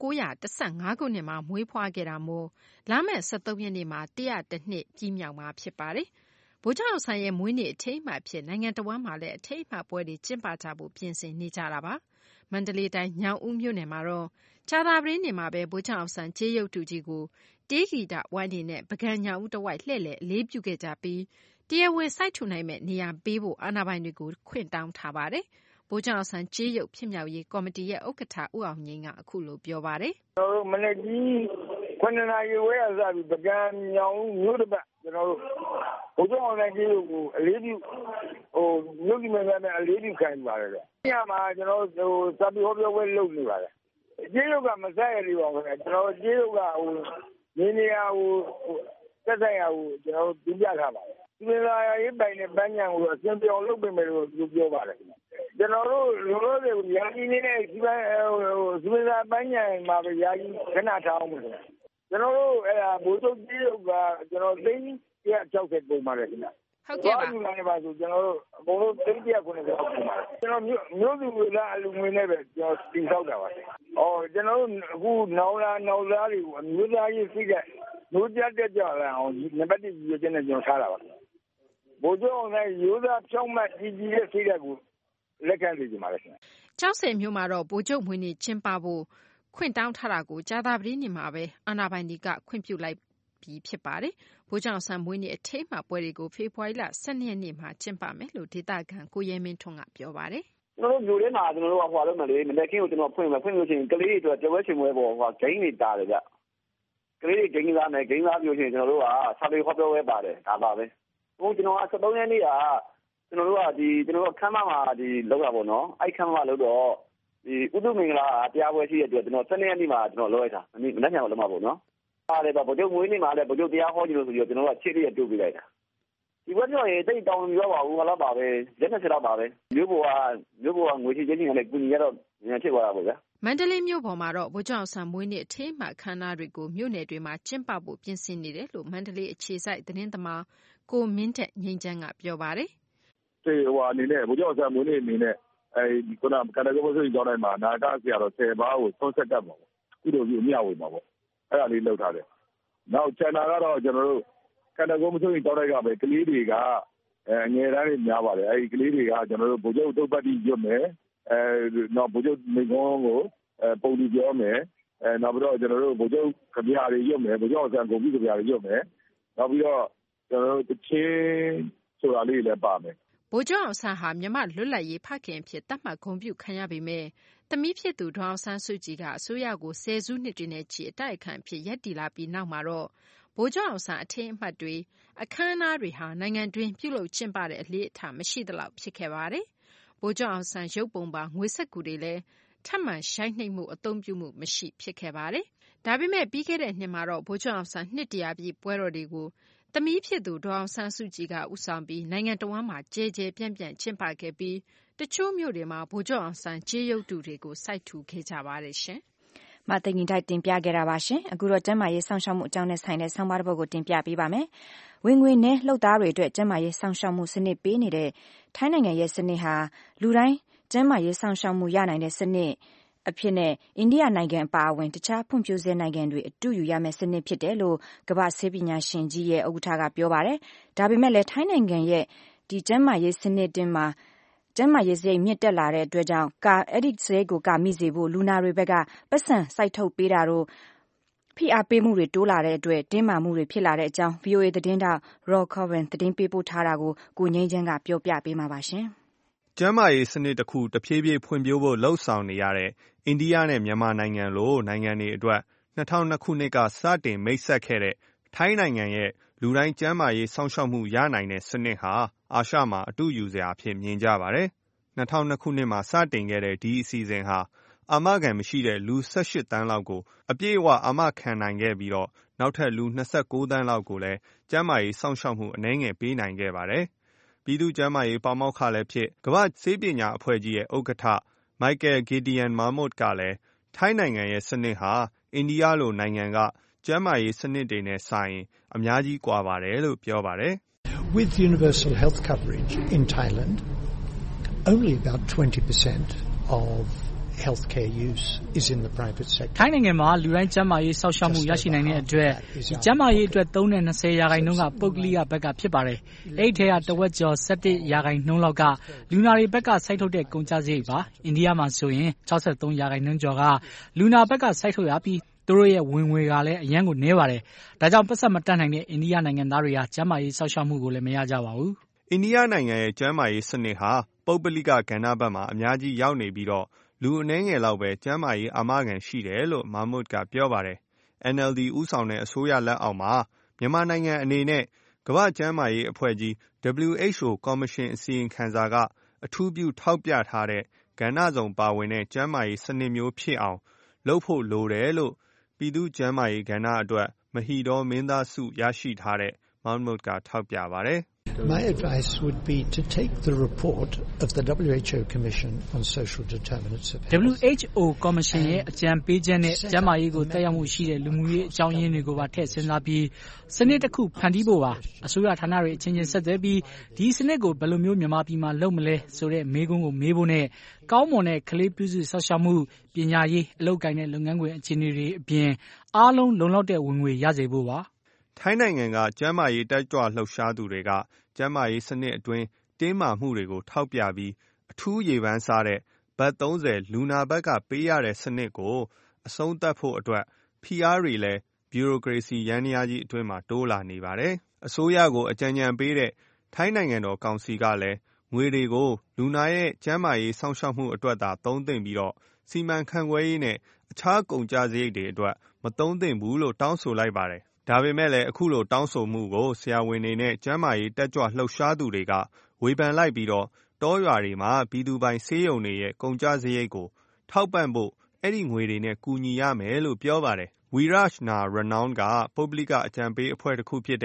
1915ခုနှစ်မှာမွေးဖွားခဲ့တာမို့လာမယ့်23ရက်နေ့မှာ101နှစ်ပြည့်မြောက်မှာဖြစ်ပါတယ်။ဗိုလ်ချုပ်အောင်ဆန်းရဲ့မွေးနေ့အထိမ်းအမှတ်ဖြစ်နိုင်ငံတော်ဝန်မှာလည်းအထိမ်းအမှတ်ပွဲတွေကျင်းပကြဖို့ပြင်ဆင်နေကြတာပါ။မန္တလေးတိုင်းညောင်ဦးမြို့နယ်မှာတော့ကြာသပတေးနေ့မှာပဲဗိုလ်ချုပ်အောင်ဆန်းကြေးရုပ်တုကြီးကိုတေးဂီတဝိုင်းတွေနဲ့ပကံညောင်ဦးတဝိုက်လှည့်လည်အလေးပြုခဲ့ကြပြီးတရားဝင်စိုက်ထူနိုင်မဲ့နေရာပေးဖို့အာဏာပိုင်တွေကိုခွင့်တောင်းထားပါတယ်။ဗိုလ်ချုပ်အောင်ဆန်းကြေးရုပ်ဖြစ်မြောက်ရေးကော်မတီရဲ့ဥက္ကဋ္ဌဦးအောင်ငိမ့်ကအခုလိုပြောပါတယ်။ကျွန်တော်တို့မနေ့ကြီး9နာရီဝဲရစပြီးပကံညောင်မြို့တစ်ပတ်ကျွန်တော်တို့ဗိုလ်ချုပ်အောင်ဆန်းကြေးရုပ်ကိုအလေးပြုမြို့ကြီးများနဲ့အလေးပြုခိုင်းပါတယ်ဗျ။ညမှာကျွန်တော်တို့စာပေဟောပြောပွဲလုပ်နေပါတယ်။ကြေးရုပ်ကမဆက်ရသေးပါဘူးခင်ဗျ။ကျွန်တော်ကြေးရုပ်ကနေရာသက်ဆိုင်ရာကိုကျွန်တော်တို့ပြပြထားပါတယ်။ဒီလိုရေးပိုင်တဲ့ပန်းညံကိုအစဉ်ပြောင်းလုပ်ပေးမယ်လို့ပြောပါတယ်ခင်ဗျ။ကျွန်တော်တို့လူလို့တွေယာကြီးနေတဲ့ဒီပန်းညံမှာပဲယာကြီးခဏထားအောင်မယ်ခင်ဗျ။ကျွန်တော်တို့အဲ့ဒါဘိုးချုပ်ကြီးကကျွန်တော်သိန်း160ပုံပါတယ်ခင်ဗျ။ဟုတ်ကဲ့ပါဒီလိုပါဆိုကျွန်တော်တို့အကုန်လုံးသိန်း190ပုံပါတယ်ကျွန်တော်မျိုးစုဝေလာအလူငွေနဲ့ပဲကျွန်တော်တင်ဆောက်တာပါကျွန်တော်တို့အခုနောက်သားတွေကိုအမျိုးသားရေးစိတ်ကမျိုးကြတက်ကြလာအောင်နံပါတ်1ရည်ချက်နဲ့ကျွန်တော်ထားတာပါဘိုးချုပ်အောင်လည်းရိုးသားဖြောင်းမှတ်ကြီးကြီးရဲ့စိတ်ဓာတ်ကိုလက်ခံနေကြပါလေခင်ဗျ။ကျောက်ဆည်မြို့မှာတော့ဗိုလ်ချုပ်မွေးနေ့ကျင်းပဖို့ခွင့်တောင်းထားတာကိုကြာသပတေးနေ့မှာပဲအာဏာပိုင်တွေကခွင့်ပြုလိုက်ပြီးဖြစ်ပါတယ်။ဗိုလ်ချုပ်အောင်ဆန်းမွေးနေ့အထိမ်းအမှတ်ပွဲတွေကိုဖေဖော်ဝါရီလ12ရက်နေ့မှာကျင်းပမယ်လို့ဒေသခံကိုရဲမင်းထွန်းကပြောပါတယ်။ကျွန်တော်တို့မျိုးထဲမှာကျွန်တော်တို့ကဟိုလုပ်မယ်လေမနေ့ကကျွန်တော်ဖွင့်လို့ရှိရင်ကလေးတွေအတွက်တဝက်ရှင်ပွဲပေါ်ဟိုဂိမ်းတွေတာတယ်ဗျ။ကလေးတွေဂိမ်းစားမယ်ဂိမ်းစားပြီးလို့ရှိရင်ကျွန်တော်တို့ကစာပေဟောပြောပွဲပါတယ်ဒါပါပဲ။ဟိုကျွန်တော်က73ရက်နေ့ကကျွန်တော်တို့ခမ်းမမှာလောက်တာပေါ့နော်အဲ့ခမ်းမမှာလောက်တော့ဥတုမင်္ဂလာတရားပွဲရှိတဲ့အတွက်ကျွန်တော်12ရက်နေ့မှာကျွန်တော်လောက်လိုက်တာမနေ့ကလောက်မှာပေါ့နော်အားလည်းဗိုလ်ချုပ်မွေးနေ့မှာလည်းဗိုလ်ချုပ်တရားဟောကြည့်လို့ဆိုပြီးတော့ကျွန်တော်ကချစ်ရတူပေးလိုက်တာဒီဘက်ပြောရင်တိတ်တောင်းပြောပါဘူးလားပါပဲလက်နဲ့ဆက်တော့ပါပဲမျိုးပေါ်ကငွေချေချင်းချင်းလည်းကုညီရတော့ညဖြစ်သွားတာပေါ့ဗျာမန္တလေးမြို့ပေါ်မှာတော့ဗိုလ်ချုပ်အောင်ဆန်းမွေးနေ့အထိမ်းအမှတ်အခမ်းအနားတွေကိုမြို့နယ်တွေမှာကျင်းပဖို့ပြင်ဆင်နေတယ်လို့မန္တလေးအခြေစိုက်သတင်းသမားကိုမင်းတက်ငိမ့်ချမ်းကပြောပါတယ်။အနေနဲ့ဗိုလ်ချုပ်အောင်ဆန်းမွေးနေ့အနေနဲ့ခုနကန္တကုန်းဆိုရင်ကြောင်းတိုင်းမှာနာဂဆရာတော်10ပါးကိုသုံးဆက်ကပ်ပါပေါ့။ကုသိုလ်ပြုမျှဝေပါပေါ့။အဲ့ဒါလေးလုပ်ထားတယ်။နောက်ကျန်တာကတော့ကျွန်တော်တို့ကန္တကုန်းဆိုရင်ကြောင်းတိုင်းကပဲကလေးတွေကအငယ်တန်းတွေများပါတယ်။အဲ့ဒီကလေးတွေကကျွန်တော်တို့ဗိုလ်ချုပ်တုတ်ပတ်တိရွတ်မယ်။နောက်ဗိုလ်ချုပ်မိကုန်းကိုပုံတူပြောမယ်နောက်ပြီးတော့ကျွန်တော်တို့ဗိုလ်ချုပ်ကြပြားတွေရွတ်မယ်ဗိုလ်ချုပ်အောင်ဆန်းဂုဏ်ပြုကြပြားတွေရွတ်မယ်နောက်ပြီးတော့ကျွန်တော်တို့တချင်းဆိုတာလေးလည်းပါမယ်ဗိုလ်ချုပ်အောင်ဆန်းဟာမြန်မာလွတ်လပ်ရေးဖခင်ဖြစ်သတ်မှတ်ဂုဏ်ပြုခံရပေမဲ့သမီးဖြစ်သူဒေါအောင်ဆန်းစုကြည်ကအစိုးရကိုဆယ်စုနှစ်တွေနဲ့ချီအတိုက်အခံဖြစ်ရပ်တည်လာပြီးနောက်မှာတော့ဗိုလ်ချုပ်အောင်ဆန်းအထင်အမှတ်တွေအခမ်းအနားတွေဟာနိုင်ငံတွင်းပြုလုပ်ကျင်းပတဲ့အလေးအထားမရှိသလောက်ဖြစ်ခဲ့ပါတယ်ဗိုလ်ချုပ်အောင်ဆန်းရုပ်ပုံပါငွေစက္ကူတွေလည်းထပ်မံရှိုင်းနှိမ့်မှုအသုံးပြုမှုမရှိဖြစ်ခဲ့ပါတယ်။ဒါပေမဲ့ပြီးခဲ့တဲ့နှစ်မှာတော့ဗိုလ်ချုပ်အောင်ဆန်းနှစ်တရာပြည့်ပွဲတော်တွေကိုသမီးဖြစ်သူဒေါအောင်ဆန်းစုကြည်ကဦးဆောင်ပြီးနိုင်ငံတော်ဝန်မှာကျဲကျဲပြန့်ပြန့်ကျင်းပခဲ့ပြီးတချို့မြို့တွေမှာဗိုလ်ချုပ်အောင်ဆန်းကြေးရုပ်တုတွေကိုစိုက်ထူခဲ့ကြပါတယ်ရှင်။မသိင်္ဂီထိုက်တင်ပြခဲ့တာပါရှင်။အခုတော့ကျန်းမာရေးဆောင်ရှောက်မှုအကြောင်းနဲ့ဆိုင်တဲ့ဆောင်းပါးတစ်ပုဒ်ကိုတင်ပြပေးပါမယ်။ဝင်ငွေနဲ့လှုပ်သားတွေအတွက်ကျန်းမာရေးဆောင်ရှောက်မှုစနစ်ပေးနေတဲ့ထိုင်းနိုင်ငံရဲ့စနစ်ဟာလူတိုင်းကျန်းမာရေးဆောင်ရှောက်မှုရနိုင်တဲ့စနစ်အဖြစ်နဲ့အိန္ဒိယနိုင်ငံအပါအဝင်တခြားဖွံ့ဖြိုးဆဲနိုင်ငံတွေအတူယူရမယ့်စနစ်ဖြစ်တယ်လို့ကမ္ဘာ့ဆေးပညာရှင်ကြီးရဲ့ဥက္ကဋ္ဌကပြောပါတယ်။ဒါပေမဲ့လည်းထိုင်းနိုင်ငံရဲ့ဒီကျန်းမာရေးစနစ်တင်မှာကျန်းမာရေးစရိတ်မြင့်တက်လာတဲ့အတွက်ကြောင့်အဲ့ဒီစရိတ်ကိုကမိစေဖို့လူနာတွေဘက်ကပတ်စံစိုက်ထုတ်ပေးတာတို့ဖိအားပေးမှုတွေတိုးလာတဲ့အတွက်တင်းမာမှုတွေဖြစ်လာတဲ့အကြောင်း VOA သတင်းတောက် Rob Cohen သတင်းပေးပို့ထားတာကိုကိုငိမ့်ချမ်းကပြောပြပေးမှာပါရှင်။ကျန်းမာရေးစနစ်တစ်ခုတဖြည်းဖြည်းဖွံ့ဖြိုးဖို့လှုံ့ဆော်နေရတဲ့အိန္ဒိယနဲ့မြန်မာနိုင်ငံလိုနိုင်ငံတွေအတွက်2002ခုနှစ်ကစတင်မိတ်ဆက်ခဲ့တဲ့ထိုင်းနိုင်ငံရဲ့လူတိုင်းကျန်းမာရေးစောင့်ရှောက်မှုရနိုင်တဲ့စနစ်ဟာအာရှမှာအတူယူစရာအဖြစ်မြင်ကြပါတယ်။2002ခုနှစ်မှာစတင်ခဲ့တဲ့ဒီအစီအစဉ်ဟာအာမခံမရှိတဲ့လူ18တန်းလောက်ကိုအပြည့်အဝအာမခံနိုင်ခဲ့ပြီးတော့နောက်ထပ်လူ29တန်းလောက်ကိုလည်းကျန်းမာရေးစောင့်ရှောက်မှုအနည်းငယ်ပေးနိုင်ခဲ့ပါတယ်။ပြည်သူ့ကျန်းမာရေးပါမောက္ခလည်းဖြစ်ကမ္ဘာ့ဆေးပညာအဖွဲ့ကြီးရဲ့ဥက္ကဋ္ဌမိုက်ကယ်ဂီဒီယန်မာမွတ်ကလည်းထိုင်းနိုင်ငံရဲ့စနစ်ဟာအိန္ဒိယလိုနိုင်ငံကကျန်းမာရေးစနစ်တွေနဲ့ဆိုင်ရင်အများကြီးကွာပါတယ်လို့ပြောပါတယ်။ With universal health coverage in Thailand, only about 20% of healthcare use is in the private sector. ထိုင်းနိုင်ငံမှာလူတိုင်းကျန်းမာရေးစောင့်ရှောက်မှုရရှိနိုင်တဲ့အတွက်ကျန်းမာရေးအတွက်သုံးတဲ့20%ကပုဂ္ဂလိကဘက်ကဖြစ်ပါတယ်။အဲ့ဒီထဲကတဝက်ကျော်17%လောက်ကလူနာတွေဘက်ကစိုက်ထုတ်တဲ့ကုန်ကျစရိတ်ပါ။အိန္ဒိယမှာဆိုရင်63%ကျော်ကလူနာဘက်ကစိုက်ထုတ်ရပြီးသူတို့ရဲ့ဝင်ငွေကလည်းအရန်ကိုနည်းပါတယ်။ဒါကြောင့်ပတ်သက်မတတ်နိုင်တဲ့အိန္ဒိယနိုင်ငံသားတွေဟာကျန်းမာရေးစောင့်ရှောက်မှုကိုလည်းမရကြပါဘူး။အိန္ဒိယနိုင်ငံရဲ့ကျန်းမာရေးစနစ်ဟာပုဂ္ဂလိကကဏ္ဍဘက်မှာအများကြီးရောက်နေပြီးတော့လူအနည်းငယ်လောက်ပဲကျန်းမာရေးအာမခံရှိတယ်လို့မာမွတ်ကပြောပါတယ်။ NLD ဦးဆောင်တဲ့အစိုးရလက်အောက်မှာမြန်မာနိုင်ငံအနေနဲ့ကမ္ဘာ့ကျန်းမာရေးအဖွဲ့ကြီး WHO ကော်မရှင်အစီရင်ခံစာကအထူးပြုထောက်ပြထားတဲ့ကဏ္ဍစုံပါဝင်တဲ့ကျန်းမာရေးစနစ်မျိုးဖြစ်အောင်လုပ်ဖို့လိုတယ်လို့ပြည်သူ့ကျန်းမာရေးကဏ္ဍအတွက်မဟီဒေါမင်းသားစုရရှိထားတဲ့မာမွတ်ကထောက်ပြပါတယ် My advice would be to take the report of the WHO Commission on Social Determinants of Health. WHO ကော်မရှင်ရဲ့အကြံပေးချက်နဲ့ကျန်းမာရေးကိုသက်ရောက်မှုရှိတဲ့လူမှုရေးအကြောင်းရင်းတွေကိုပါထည့်စဉ်းစားပြီးစနစ်တစ်ခုဖန်တီးဖို့ပါအစိုးရဌာနတွေအချင်းချင်းဆက်သွယ်ပြီးဒီစနစ်ကိုဘယ်လိုမျိုးမြန်မာပြည်မှာလုပ်မလဲဆိုတဲ့မေးခွန်းကိုမေးဖို့နဲ့ကောင်းမွန်တဲ့ကလေးပြုစုစောင့်ရှောက်မှုပညာရေးအလုပ်ကိုင်တဲ့လုပ်ငန်းခွင်အခြေအနေတွေအပြင်အားလုံးလုံလောက်တဲ့ဝင်ငွေရစေဖို့ပါထိုင်းနိုင်ငံကကျန်းမာရေးတက်ကြွလှုပ်ရှားသူတွေကကျန်းမာရေးစနစ်အတွင်းတင်းမာမှုတွေကိုထောက်ပြပြီးအထူးရေပန်းစားတဲ့ဘတ်30လူနာဘက်ကပေးရတဲ့စနစ်ကိုအဆုံးသတ်ဖို့အတွက်ဖိအားတွေလည်းဗျူရိုကရေစီယန္တရားကြီးအတွင်းမှာတိုးလာနေပါတယ်။အစိုးရကိုအကြံဉာဏ်ပေးတဲ့ထိုင်းနိုင်ငံတော်ကောင်စီကလည်းငွေတွေကိုလူနာရဲ့ကျန်းမာရေးစောင့်ရှောက်မှုအတွက်သာသုံးသင့်ပြီးတော့စီမံခန့်ခွဲရေးနဲ့အခြားကုန်ကျစရိတ်တွေအတွက်မသုံးသင့်ဘူးလို့တောင်းဆိုလိုက်ပါတယ်။ဒါပေမဲ့လည်းအခုလိုတောင်းဆိုမှုကိုဆရာဝန်တွေနဲ့ကျန်းမာရေးတက်ကြွလှုပ်ရှားသူတွေကဝေဖန်လိုက်ပြီးတော့တောရွာတွေမှာပြည်သူပိုင်ဆေးရုံတွေရဲ့ကုန်ကျစရိတ်ကိုထောက်ပံ့ဖို့အဲ့ဒီငွေတွေနဲ့ကူညီရမယ်လို့ပြောပါတယ်။ Wiraj Na Ranaung ကပုဂ္ဂလိကအကြံပေးအဖွဲ့တစ်ခုဖြစ်တဲ့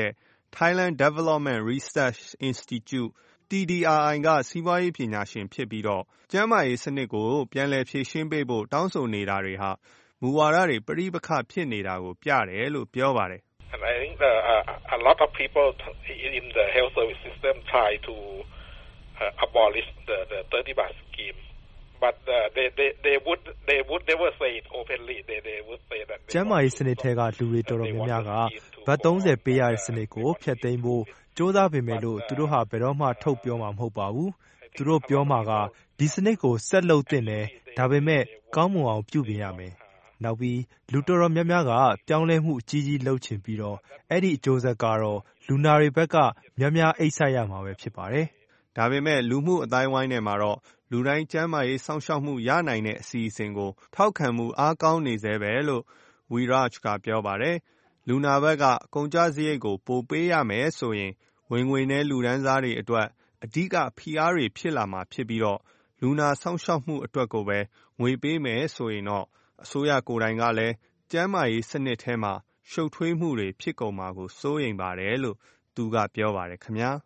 Thailand Development Research Institute TDRI ကစီးပွားရေးပညာရှင်ဖြစ်ပြီးတော့ကျန်းမာရေးစနစ်ကိုပြန်လည်ဖြည့်ရှင်းပေးဖို့တောင်းဆိုနေတာတွေဟာမူဝါဒတွေပဋိပက္ခဖြစ်နေတာကိုပြတယ်လို့ပြောပါတယ် And I think a lot of people in the health service system try to abolish the 30-baht scheme. But they would never say it openly. They would say that. ကျန်းမာရေးစနစ်ထဲကလူတွေတော်တော်များများကဘတ်30ပေးရတဲ့စနစ်ကိုဖျက်သိမ်းဖို့ကြိုးစားပေမဲ့လို့သူတို့ဟာဘယ်တော့မှထုတ်ပြောမှာမဟုတ်ပါဘူး။သူတို့ပြောမှာကဒီစနစ်ကိုဆက်လုပ်သင့်တယ်ဒါပေမဲ့ကောင်းမွန်အောင်ပြုပြင်ရမယ်။နောက်ပြီးလူတော်တော်များများကပြောင်းလဲမှုအကြီးကြီးလုပ်ချင်ပြီးတော့အဲ့ဒီအကျိုးဆက်ကတော့လူနာတွေဘက်ကများများအိပ်ဆက်ရမှာပဲဖြစ်ပါတယ်။ဒါပေမဲ့လူမှုအတိုင်းဝိုင်းထဲမှာတော့လူတိုင်းကျန်းမာရေးစောင့်ရှောက်မှုရနိုင်တဲ့အစီအစဉ်ကိုထောက်ခံမှုအားကောင်းနေသေးပဲလို့ Viraj ကပြောပါတယ်။လူနာဘက်ကကုန်ကျစရိတ်ကိုပိုပေးရမယ်ဆိုရင်ဝင်ငွေနဲ့လူဒန်းစားတွေအတွက်အဓိကဖိအားတွေဖြစ်လာမှာဖြစ်ပြီးတော့လူနာစောင့်ရှောက်မှုအတွက်ကိုပဲငွေပေးမယ်ဆိုရင်တော့အစိုးရကိုယ်တိုင်ကလည်းကျန်းမာရေးစနစ်ထဲမှာရှုပ်ထွေးမှုတွေဖြစ်ကုန်မှာကိုစိုးရိမ်ပါတယ်လို့သူကပြောပါတယ်ခင်ဗျာ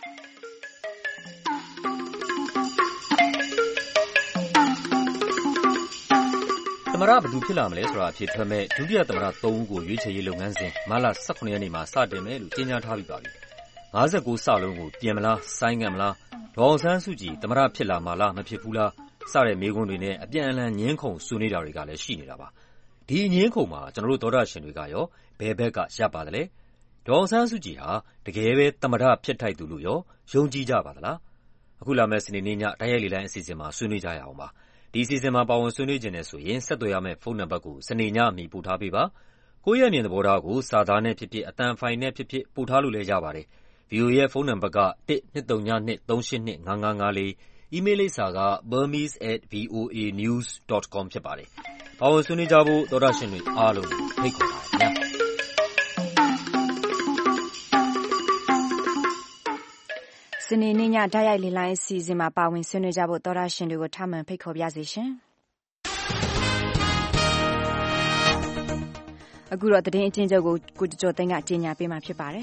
သမရဘယ်သူဖြစ်လာမလဲဆိုတာအဖြစ်ထွက်မဲ့ဒုတိယသမရ3ဦးကိုရွေးချယ်ရေးလုပ်ငန်းစဉ်မလ18ရက်နေ့မှာစတင်မယ်လို့ကြေညာထားပြီးပါပြီ59စလုံးကိုပြင်မလားဆိုင်းငံ့မလားဒေါ်အောင်ဆန်းစုကြည်သမရဖြစ်လာမှာလားမဖြစ်ဘူးလားစတဲ့မေးခွန်းတွေနဲ့အပြန်အလှန်ညှင်းခုန်ဆွေးနွေးတာတွေကလည်းရှိနေတာပါဒီညှင်းခုန်မှာကျွန်တော်တို့သောတာရှင်တွေကရောဘယ်ဘက်ကရပ်ပါသလဲဒေါ်အောင်ဆန်းစုကြည်ဟာတကယ်ပဲသမရဖြစ်ထိုက်သူလို့ရောယုံကြည်ကြပါသလားအခုလာမယ့်စနေနေ့ညတိုက်ရိုက်လေလိုင်းအစီအစဉ်မှာဆွေးနွေးကြရအောင်ပါဒီအစီအစဉ်မှာပါဝင်ဆွေးနွေးခြင်းနဲ့ဆိုရင်ဆက်သွယ်ရမယ့်ဖုန်းနံပါတ်ကိုစနေညအမီပို့ထားပေးပါကိုယ့်ရဲ့အမြင်သဘောထားကိုစာသားနဲ့ဖြစ်ဖြစ်အသံဖိုင်နဲ့ဖြစ်ဖြစ်ပို့ထားလို့လည်းရပါတယ် VOA ရဲ့ဖုန်းနံပါတ်က 12392355554 email လိပ်စာက burmese@voanews.com ဖြစ်ပါတယ်ပါဝင်ဆွေးနွေးကြဖို့သောတာရှင်တွေအားလုံးဖိတ်ခေါ်ပါတယ်ခင်ဗျာစနေနေ့ညတိုက်ရိုက်လေလိုင်းအစီအစဉ်မှာပါဝင်ဆွေးနွေးကြဖို့သောတာရှင်တွေကိုထပ်မံဖိတ်ခေါ်ပါရစေရှင်အခုတော့သတင်းအကျဉ်းချုပ်ကိုကျော်သိန်းကကြေညာပေးမှာဖြစ်ပါတယ်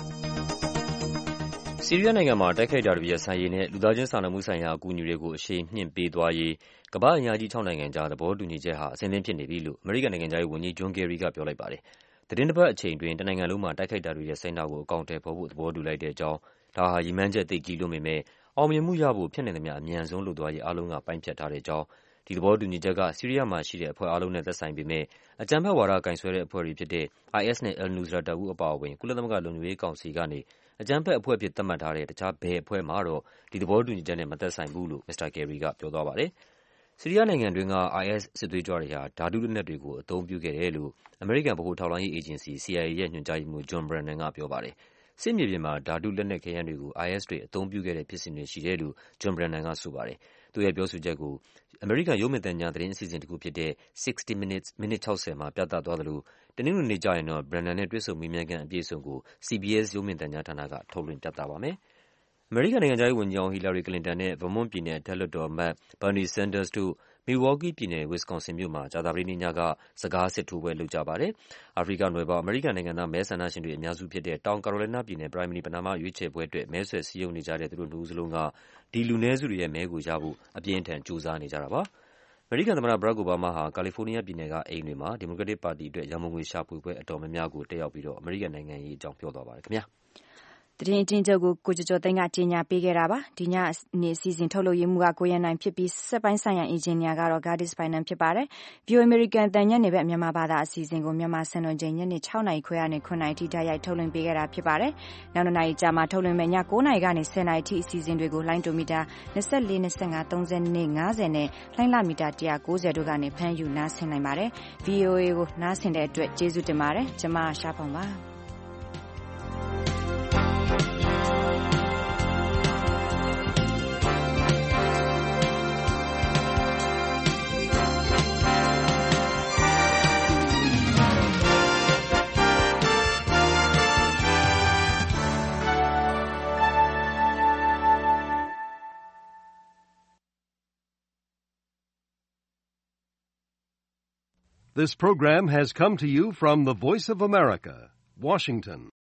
ဆီးရီးယားနိုင်ငံမှာတိုက်ခိုက်တာတွေရပ်ဆိုင်းရေးနဲ့လူသားချင်းစာနာမှုဆိုင်ရာအကူအညီတွေကိုအရှိန်မြှင့်ပေးသွားရေးကမ္ဘာ့အင်အားကြီး6နိုင်ငံကြားသဘောတူညီချက်ဟာအဆင်သင့်ဖြစ်နေပြီလို့အမေရိကန်နိုင်ငံသားရေးဝန်ကြီးဂျွန်ကယ်ရီကပြောလိုက်ပါတယ်သတင်းတစ်ပတ်အချိန်တွင်တနိုင်ငံလုံးမှာတိုက်ခိုက်တာတွေရပ်ဆိုင်းတာကိုအကောင့်ထဲပေါ်ဖို့သဘောတူလိုက်တဲ့အကြောင်းဒါဟာရည်မှန်းချက်သိကြီးလွန်ပေမဲ့အောင်မြင်မှုရဖို့ဖြစ်နိုင်သမျှအမြန်ဆုံးလုပ်သွားရေးအားလုံးကပိုင်းဖြတ်ထားတဲ့အကြောင်းဒီသဘောတူညီချက်ကဆီးရီးယားမှာရှိတဲ့အဖွဲ့အားလုံးနဲ့သက်ဆိုင်ပေမဲ့အကြမ်းဖက်ဝါဒကင်ဆွဲတဲ့အဖွဲ့တွေဖြစ်တဲ့ IS နဲ့ al-Nusra တပ်ဦးအပါအဝင်ကုလသမဂ္ဂလုံခြုံရေးကောင်စီကနေအကြမ်းဖက်အဖွဲ့အဖြစ်သတ်မှတ်ထားတဲ့တခြားဘယ်အဖွဲ့မှတော့ဒီသဘောတူညီချက်နဲ့မသက်ဆိုင်ဘူးလို့မစ္စတာကယ်ရီကပြောသွားပါတယ်။ဆီးရီးယားနိုင်ငံတွင်းက IS စစ်သွေးကြွတွေဟာဓာတုလက်နက်တွေကိုအသုံးပြုခဲ့တယ်လို့အမေရိကန်ဗဟိုထောက်လှမ်းရေးအေဂျင်စီ CIA ရဲ့ညွှန်ကြားရေးမှူး John Brennan ကပြောပါတယ်။စစ်မြေပြင်မှာဓာတုလက်နက်ခဲယမ်းတွေကို IS တွေအသုံးပြုခဲ့တဲ့ဖြစ်စဉ်တွေရှိတယ်လို့ John Brennan ကဆိုပါတယ်။သူရဲ့ပြောဆိုချက်ကိုအမေရိကန်ရုပ်မြင်သံကြားသတင်းအစီအစဉ်တစ်ခုဖြစ်တဲ့60 minutes မိနစ်60မှာပြသသွားသလိုတနင်္ဂနွေနေ့ကျရင်တော့ Brennan နဲ့တွေ့ဆုံမေးမြန်းခန်းအပြည့်အစုံကို CBS ရုပ်မြင်သံကြားဌာနကထုတ်လွှင့်ပြသပါမယ်။အမေရိကန်နိုင်ငံခြားရေးဝန်ကြီးအောင် Hillary Clinton နဲ့ Vermont ပြည်နယ်အထက်လွှတ်တော်အမတ် Bernie Sanders တို့ Milwaukee ပြည်နယ် Wisconsin မြို့မှာကြာသပတေးနေ့ညကစကားစစ်ထိုးပွဲလုပ်ကြပါတယ်။အာဖရိကနွယ်ပေါင်းအမေရိကန်နိုင်ငံသားမဲဆန္ဒရှင်တွေအများစုဖြစ်တဲ့တောင်ကာရိုလိုင်းနားပြည်နယ် Primary ပဏာမရွေးချယ်ပွဲအတွက်မဲဆွယ်စည်းရုံးနေကြတဲ့သူတို့နှစ်ဦးစလုံးကဒီလူနည်းစုတွေရဲ့မဲကိုရဖို့အပြင်းအထန်ကြိုးစားနေကြတာပါ။အမေရိကန်သမ္မတ Barack Obama ဟာကာလီဖိုးနီးယားပြည်နယ်ကအိမ်တွေမှာဒီမိုကရက်တစ်ပါတီအတွက်ရန်ပုံငွေရှာဖွေပွဲအတော်များများကိုတက်ရောက်ပြီးတော့အမေရိကန်နိုင်ငံရေးအကြောင်းပြောသွားပါတယ်ခင်ဗျာ။သတင်းအကျဉ်းချုပ်ကိုကျော်သိန်းကကြေညာပေးခဲ့တာပါဒီညနေအစီအစဉ်ထုတ်လုပ်ရေးမှုကကိုရန်နိုင်ဖြစ်ပြီးစက်ပိုင်းဆိုင်ရာအင်ဂျင်နီယာကတော့ Gardis Finan ဖြစ်ပါတယ် View American တန်ညက်နေဘက်မြန်မာဘာသာအစီအစဉ်ကိုမြန်မာစံတော်ချိန်ညနေ6နာရီခွဲကနေ9နာရီထိတိုက်ရိုက်ထုတ်လွှင့်ပေးခဲ့တာဖြစ်ပါတယ်နောက်2နာရီကြာမှထုတ်လွှင့်မယ့်ည9နာရီကနေ10နာရီထိအစီအစဉ်တွေကိုလိုင်းတိုမီတာ24 25 30 50နဲ့လိုင်းလာမီတာ190တို့ကနေဖမ်းယူနားဆင်နိုင်ပါတယ် VOA ကိုနားဆင်တဲ့အတွက်ကျေးဇူးတင်ပါတယ်ကျွန်မရှားဖုံပါ This program has come to you from the Voice of America, Washington.